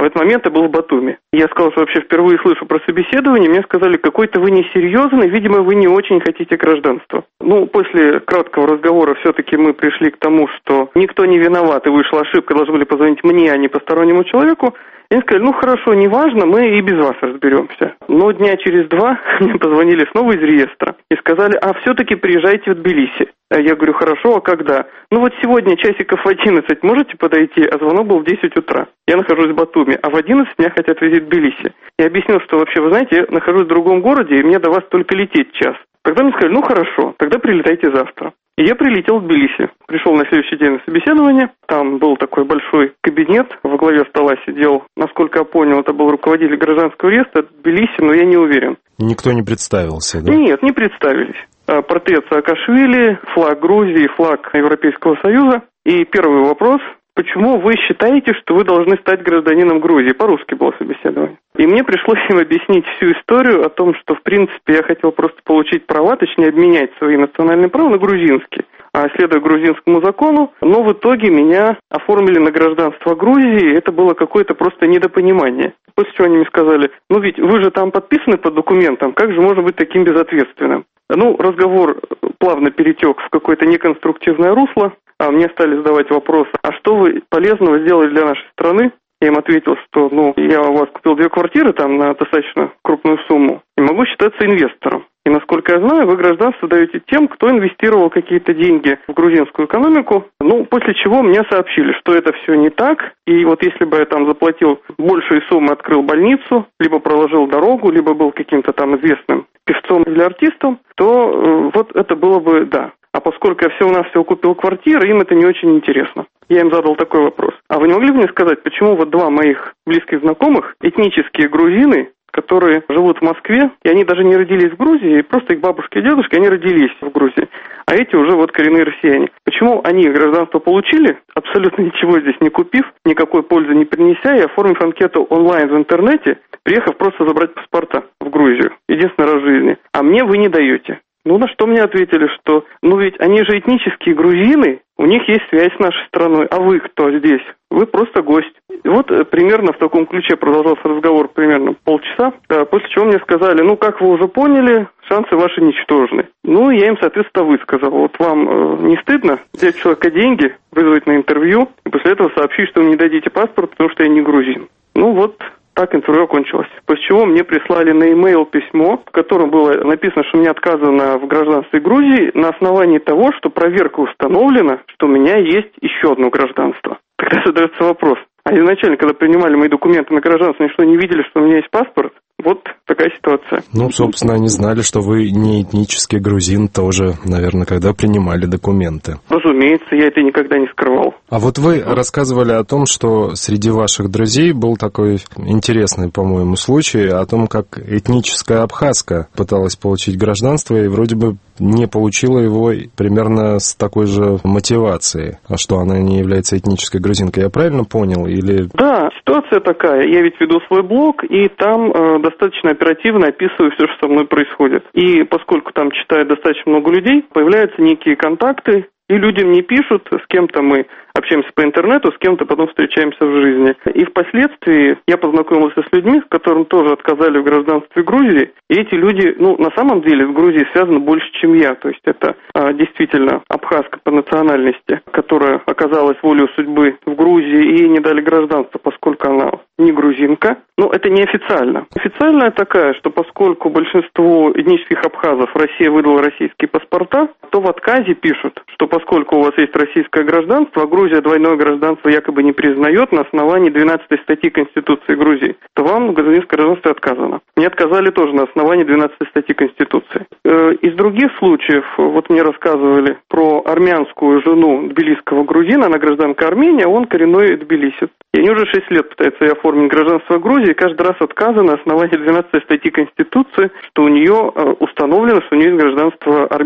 В этот момент я был в Батуми. Я сказал, что вообще впервые слышу про собеседование. Мне сказали, какой-то вы несерьезный, видимо, вы не очень хотите гражданства. Ну, после краткого разговора все-таки мы пришли к тому, что никто не виноват, и вышла ошибка, должны были позвонить мне, а не постороннему человеку. И они сказали, ну хорошо, неважно, мы и без вас разберемся. Но дня через два мне позвонили снова из реестра и сказали, а все-таки приезжайте в Тбилиси. Я говорю, хорошо, а когда? Ну вот сегодня часиков в одиннадцать можете подойти, а звонок был в десять утра. Я нахожусь в Батуми, а в одиннадцать меня хотят везти в Тбилиси. Я объяснил, что вообще, вы знаете, я нахожусь в другом городе, и мне до вас только лететь час. Тогда мне сказали, ну хорошо, тогда прилетайте завтра. И я прилетел в Тбилиси. Пришел на следующий день на собеседование. Там был такой большой кабинет. Во главе стола сидел, насколько я понял, это был руководитель гражданского реестра Тбилиси, но я не уверен. Никто не представился, да? Нет, не представились. Портрет Саакашвили, флаг Грузии, флаг Европейского Союза. И первый вопрос. Почему вы считаете, что вы должны стать гражданином Грузии? По-русски было собеседование. И мне пришлось им объяснить всю историю о том, что, в принципе, я хотел просто получить права, точнее, обменять свои национальные права на грузинские, а следуя грузинскому закону, но в итоге меня оформили на гражданство Грузии, и это было какое-то просто недопонимание. После чего они мне сказали, ну ведь вы же там подписаны под документом, как же можно быть таким безответственным? Ну, разговор плавно перетек в какое-то неконструктивное русло. А мне стали задавать вопрос, а что вы полезного сделали для нашей страны? Я им ответил, что ну, я у вас купил две квартиры там на достаточно крупную сумму и могу считаться инвестором. И, насколько я знаю, вы гражданство даете тем, кто инвестировал какие-то деньги в грузинскую экономику. Ну, после чего мне сообщили, что это все не так. И вот если бы я там заплатил большие суммы, открыл больницу, либо проложил дорогу, либо был каким-то там известным певцом или артистом, то э, вот это было бы да. А поскольку я всего-навсего купил квартиры, им это не очень интересно. Я им задал такой вопрос. А вы не могли бы мне сказать, почему вот два моих близких знакомых, этнические грузины, которые живут в Москве, и они даже не родились в Грузии, просто их бабушки и дедушки, они родились в Грузии, а эти уже вот коренные россияне. Почему они гражданство получили, абсолютно ничего здесь не купив, никакой пользы не принеся, и оформив анкету онлайн в интернете, приехав просто забрать паспорта в Грузию, единственный раз в жизни, а мне вы не даете. Ну, на что мне ответили, что, ну ведь они же этнические грузины, у них есть связь с нашей страной, а вы кто здесь? Вы просто гость. И вот э, примерно в таком ключе продолжался разговор примерно полчаса, да, после чего мне сказали, ну, как вы уже поняли, шансы ваши ничтожны. Ну, я им, соответственно, высказал, вот вам э, не стыдно взять человека деньги, вызвать на интервью, и после этого сообщить, что вы не дадите паспорт, потому что я не грузин. Ну, вот... Так интервью окончилось. После чего мне прислали на e-mail письмо, в котором было написано, что мне отказано в гражданстве Грузии на основании того, что проверка установлена, что у меня есть еще одно гражданство. Тогда задается вопрос. А изначально, когда принимали мои документы на гражданство, они что, не видели, что у меня есть паспорт? Вот такая ситуация. Ну, собственно, они знали, что вы не этнический грузин тоже, наверное, когда принимали документы. Разумеется, я это никогда не скрывал. А вот вы рассказывали о том, что среди ваших друзей был такой интересный, по-моему, случай о том, как этническая абхазка пыталась получить гражданство и вроде бы не получила его примерно с такой же мотивацией, что она не является этнической грузинкой. Я правильно понял? Или... Да, ситуация такая. Я ведь веду свой блог, и там э, достаточно оперативно описываю все, что со мной происходит. И поскольку там читает достаточно много людей, появляются некие контакты, и люди мне пишут, с кем-то мы общаемся по интернету, с кем-то потом встречаемся в жизни. И впоследствии я познакомился с людьми, которым тоже отказали в гражданстве Грузии. И эти люди, ну, на самом деле, с Грузией связаны больше, чем я. То есть это а, действительно абхазка по национальности, которая оказалась волею судьбы в Грузии, и ей не дали гражданство, поскольку она не грузинка. Но это неофициально. Официальная такая, что поскольку большинство этнических абхазов Россия выдала российские паспорта, то в отказе пишут, что поскольку у вас есть российское гражданство, а Грузия двойное гражданство якобы не признает на основании двенадцатой статьи Конституции Грузии, то вам в гражданском гражданстве отказано. Мне отказали тоже на основании двенадцатой статьи Конституции. Из других случаев, вот мне рассказывали про армянскую жену тбилисского грузина, она гражданка Армении, а он коренной тбилисец. И они уже шесть лет пытаются ей оформить гражданство Грузии, и каждый раз отказано на основании двенадцатой статьи Конституции, что у нее установлено, что у нее есть гражданство Армении.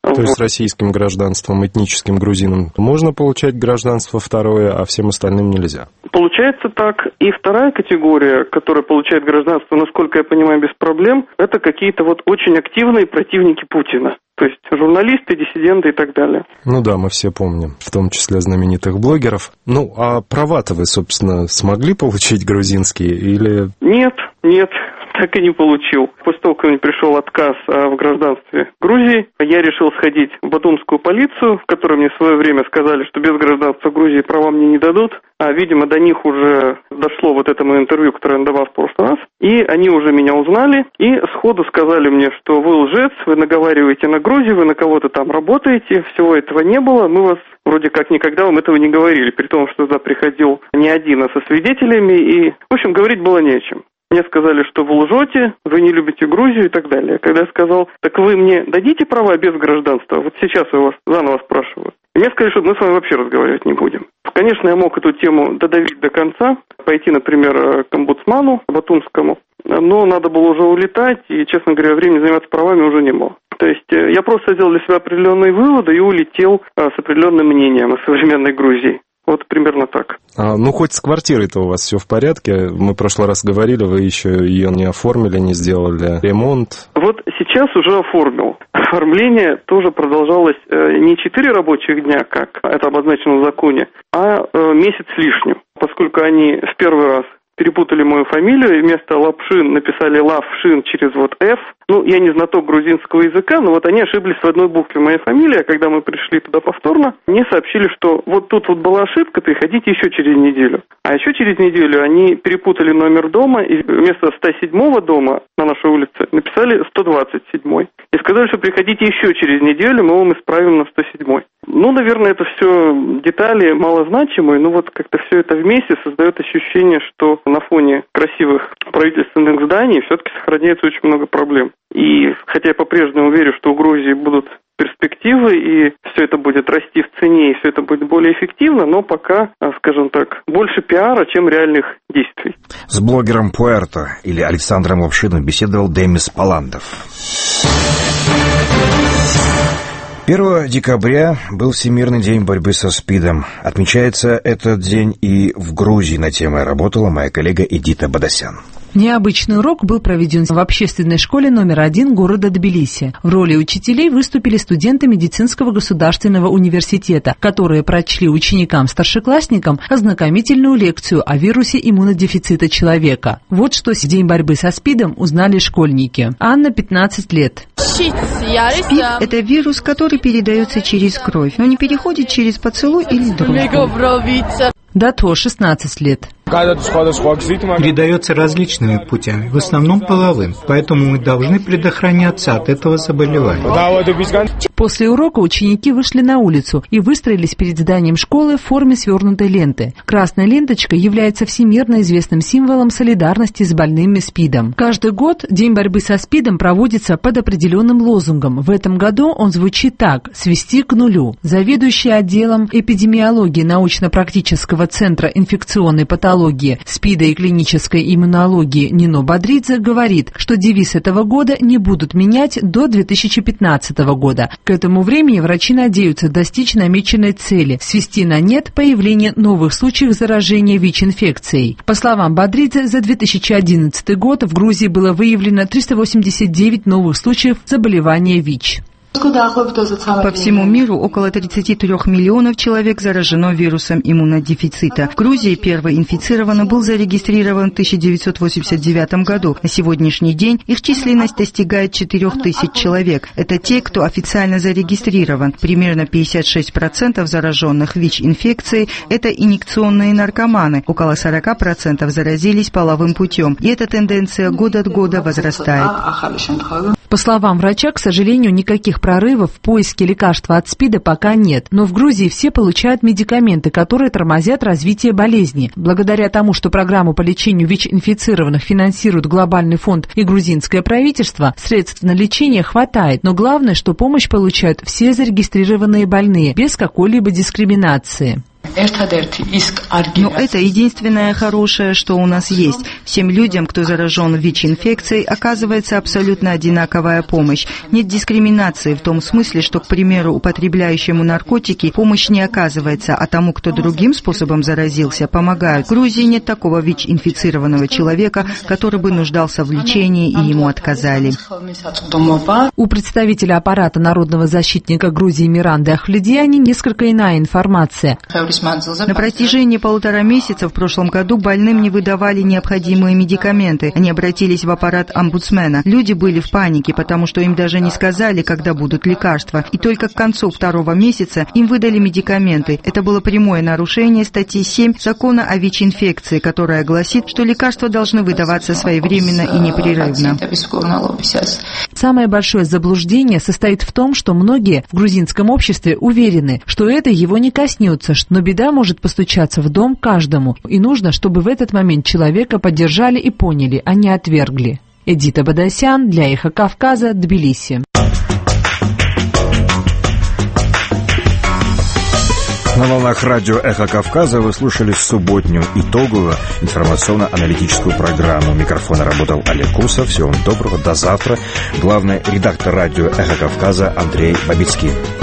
То есть с российским гражданством, этническим грузинам можно получать гражданство второе, а всем остальным нельзя? Получается так. И вторая категория, которая получает гражданство, насколько я понимаю, без проблем, это какие-то вот очень активные противники Путина. То есть журналисты, диссиденты и так далее. Ну да, мы все помним, в том числе знаменитых блогеров. Ну, а права-то вы, собственно, смогли получить грузинские или... Нет, нет. Так и не получил. После того, как мне пришел отказ в гражданстве Грузии, я решил сходить в батумскую полицию, в которой мне в свое время сказали, что без гражданства Грузии права мне не дадут. А, видимо, до них уже дошло вот это мое интервью, которое я давал в прошлый раз. И они уже меня узнали и сходу сказали мне, что вы лжец, вы наговариваете на Грузию, вы на кого-то там работаете, всего этого не было, мы вас вроде как никогда вам этого не говорили, при том, что туда приходил не один, а со свидетелями, и, в общем, говорить было не о чем. Мне сказали, что вы лжете, вы не любите Грузию и так далее. Когда я сказал, так вы мне дадите права без гражданства? Вот сейчас я вас заново спрашиваю. И мне сказали, что мы с вами вообще разговаривать не будем. Конечно, я мог эту тему додавить до конца, пойти, например, к омбудсману батумскому, но надо было уже улетать, и, честно говоря, времени заниматься правами уже не было. То есть я просто сделал для себя определенные выводы и улетел с определенным мнением о современной Грузии. Вот примерно так. А, ну, хоть с квартирой-то у вас все в порядке. Мы в прошлый раз говорили, вы еще ее не оформили, не сделали ремонт. Вот сейчас уже оформил. Оформление тоже продолжалось э, не четыре рабочих дня, как это обозначено в законе, а э, месяц с лишним. Поскольку они в первый раз перепутали мою фамилию, и вместо Лапшин написали Лавшин через вот F. Ну, я не знаток грузинского языка, но вот они ошиблись в одной букве моей фамилии, а когда мы пришли туда повторно, мне сообщили, что вот тут вот была ошибка, приходите еще через неделю. А еще через неделю они перепутали номер дома, и вместо сто седьмого дома на нашей улице написали сто двадцать седьмой. И сказали, что приходите еще через неделю, мы вам исправим на сто седьмой. Ну, наверное, это все детали малозначимые, но вот как-то все это вместе создает ощущение, что на фоне красивых правительственных зданий все-таки сохраняется очень много проблем. И хотя я по-прежнему верю, что у Грузии будут перспективы, и все это будет расти в цене, и все это будет более эффективно, но пока, скажем так, больше пиара, чем реальных действий. С блогером Пуэрто или Александром Лапшиным беседовал Демис Паландов. первого декабря был Всемирный день борьбы со СПИДом. Отмечается этот день и в Грузии. На темой работала моя коллега Эдита Бадасян. Необычный урок был проведен в общественной школе номер один города Тбилиси. В роли учителей выступили студенты медицинского государственного университета, которые прочли ученикам-старшеклассникам ознакомительную лекцию о вирусе иммунодефицита человека. Вот что в день борьбы со СПИДом узнали школьники. Анна, пятнадцать лет. СПИД – это вирус, который передается через кровь, но не переходит через поцелуй или дружбу. Дато, шестнадцать лет. Передается различными путями, в основном половым, поэтому мы должны предохраняться от этого заболевания. После урока ученики вышли на улицу и выстроились перед зданием школы в форме свернутой ленты. Красная ленточка является всемирно известным символом солидарности с больными СПИДом. Каждый год День борьбы со СПИДом проводится под определенным лозунгом. В этом году он звучит так: «Свести к нулю». Заведующий отделом эпидемиологии научно-практического центра инфекционной патологии, СПИДа и клинической иммунологии Нино Бодридзе говорит, что девиз этого года не будут менять до две тысячи пятнадцатого года. К этому времени врачи надеются достичь намеченной цели – свести на нет появление новых случаев заражения ВИЧ-инфекцией. По словам Бодридзе, за две тысячи одиннадцатый год в Грузии было выявлено триста восемьдесят девять новых случаев заболевания ВИЧ. По всему миру около тридцать три миллионов человек заражено вирусом иммунодефицита. В Грузии первый инфицированный был зарегистрирован в тысяча девятьсот восемьдесят девятом году. На сегодняшний день их численность достигает четырех тысяч человек. Это те, кто официально зарегистрирован. Примерно пятьдесят шесть процентов зараженных ВИЧ-инфекцией – это инъекционные наркоманы. Около сорок процентов заразились половым путем. И эта тенденция год от года возрастает. По словам врача, к сожалению, никаких прорывов в поиске лекарства от СПИДа пока нет. Но в Грузии все получают медикаменты, которые тормозят развитие болезни. Благодаря тому, что программу по лечению ВИЧ-инфицированных финансирует глобальный фонд и грузинское правительство, средств на лечение хватает. Но главное, что помощь получают все зарегистрированные больные, без какой-либо дискриминации. Но это единственное хорошее, что у нас есть. Всем людям, кто заражен ВИЧ-инфекцией, оказывается абсолютно одинаковая помощь. Нет дискриминации в том смысле, что, к примеру, употребляющему наркотики помощь не оказывается, а тому, кто другим способом заразился, помогают. В Грузии нет такого ВИЧ-инфицированного человека, который бы нуждался в лечении, и ему отказали. У представителя аппарата народного защитника Грузии Миранды Ахлидиани несколько иная информация. На протяжении полутора месяцев в прошлом году больным не выдавали необходимые медикаменты. Они обратились в аппарат омбудсмена. Люди были в панике, потому что им даже не сказали, когда будут лекарства. И только к концу второго месяца им выдали медикаменты. Это было прямое нарушение статьи семь закона о ВИЧ-инфекции, которая гласит, что лекарства должны выдаваться своевременно и непрерывно. Самое большое заблуждение состоит в том, что многие в грузинском обществе уверены, что это его не коснется, но беда может постучаться в дом каждому, и нужно, чтобы в этот момент человека поддержали и поняли, а не отвергли. Эдита Бадасян для Эхо Кавказа, Тбилиси. На волнах радио «Эхо Кавказа» вы слушали субботнюю итоговую информационно-аналитическую программу. У микрофона работал Олег Кусов. Всего вам доброго, до завтра. Главный редактор радио «Эхо Кавказа» Андрей Бабицкий.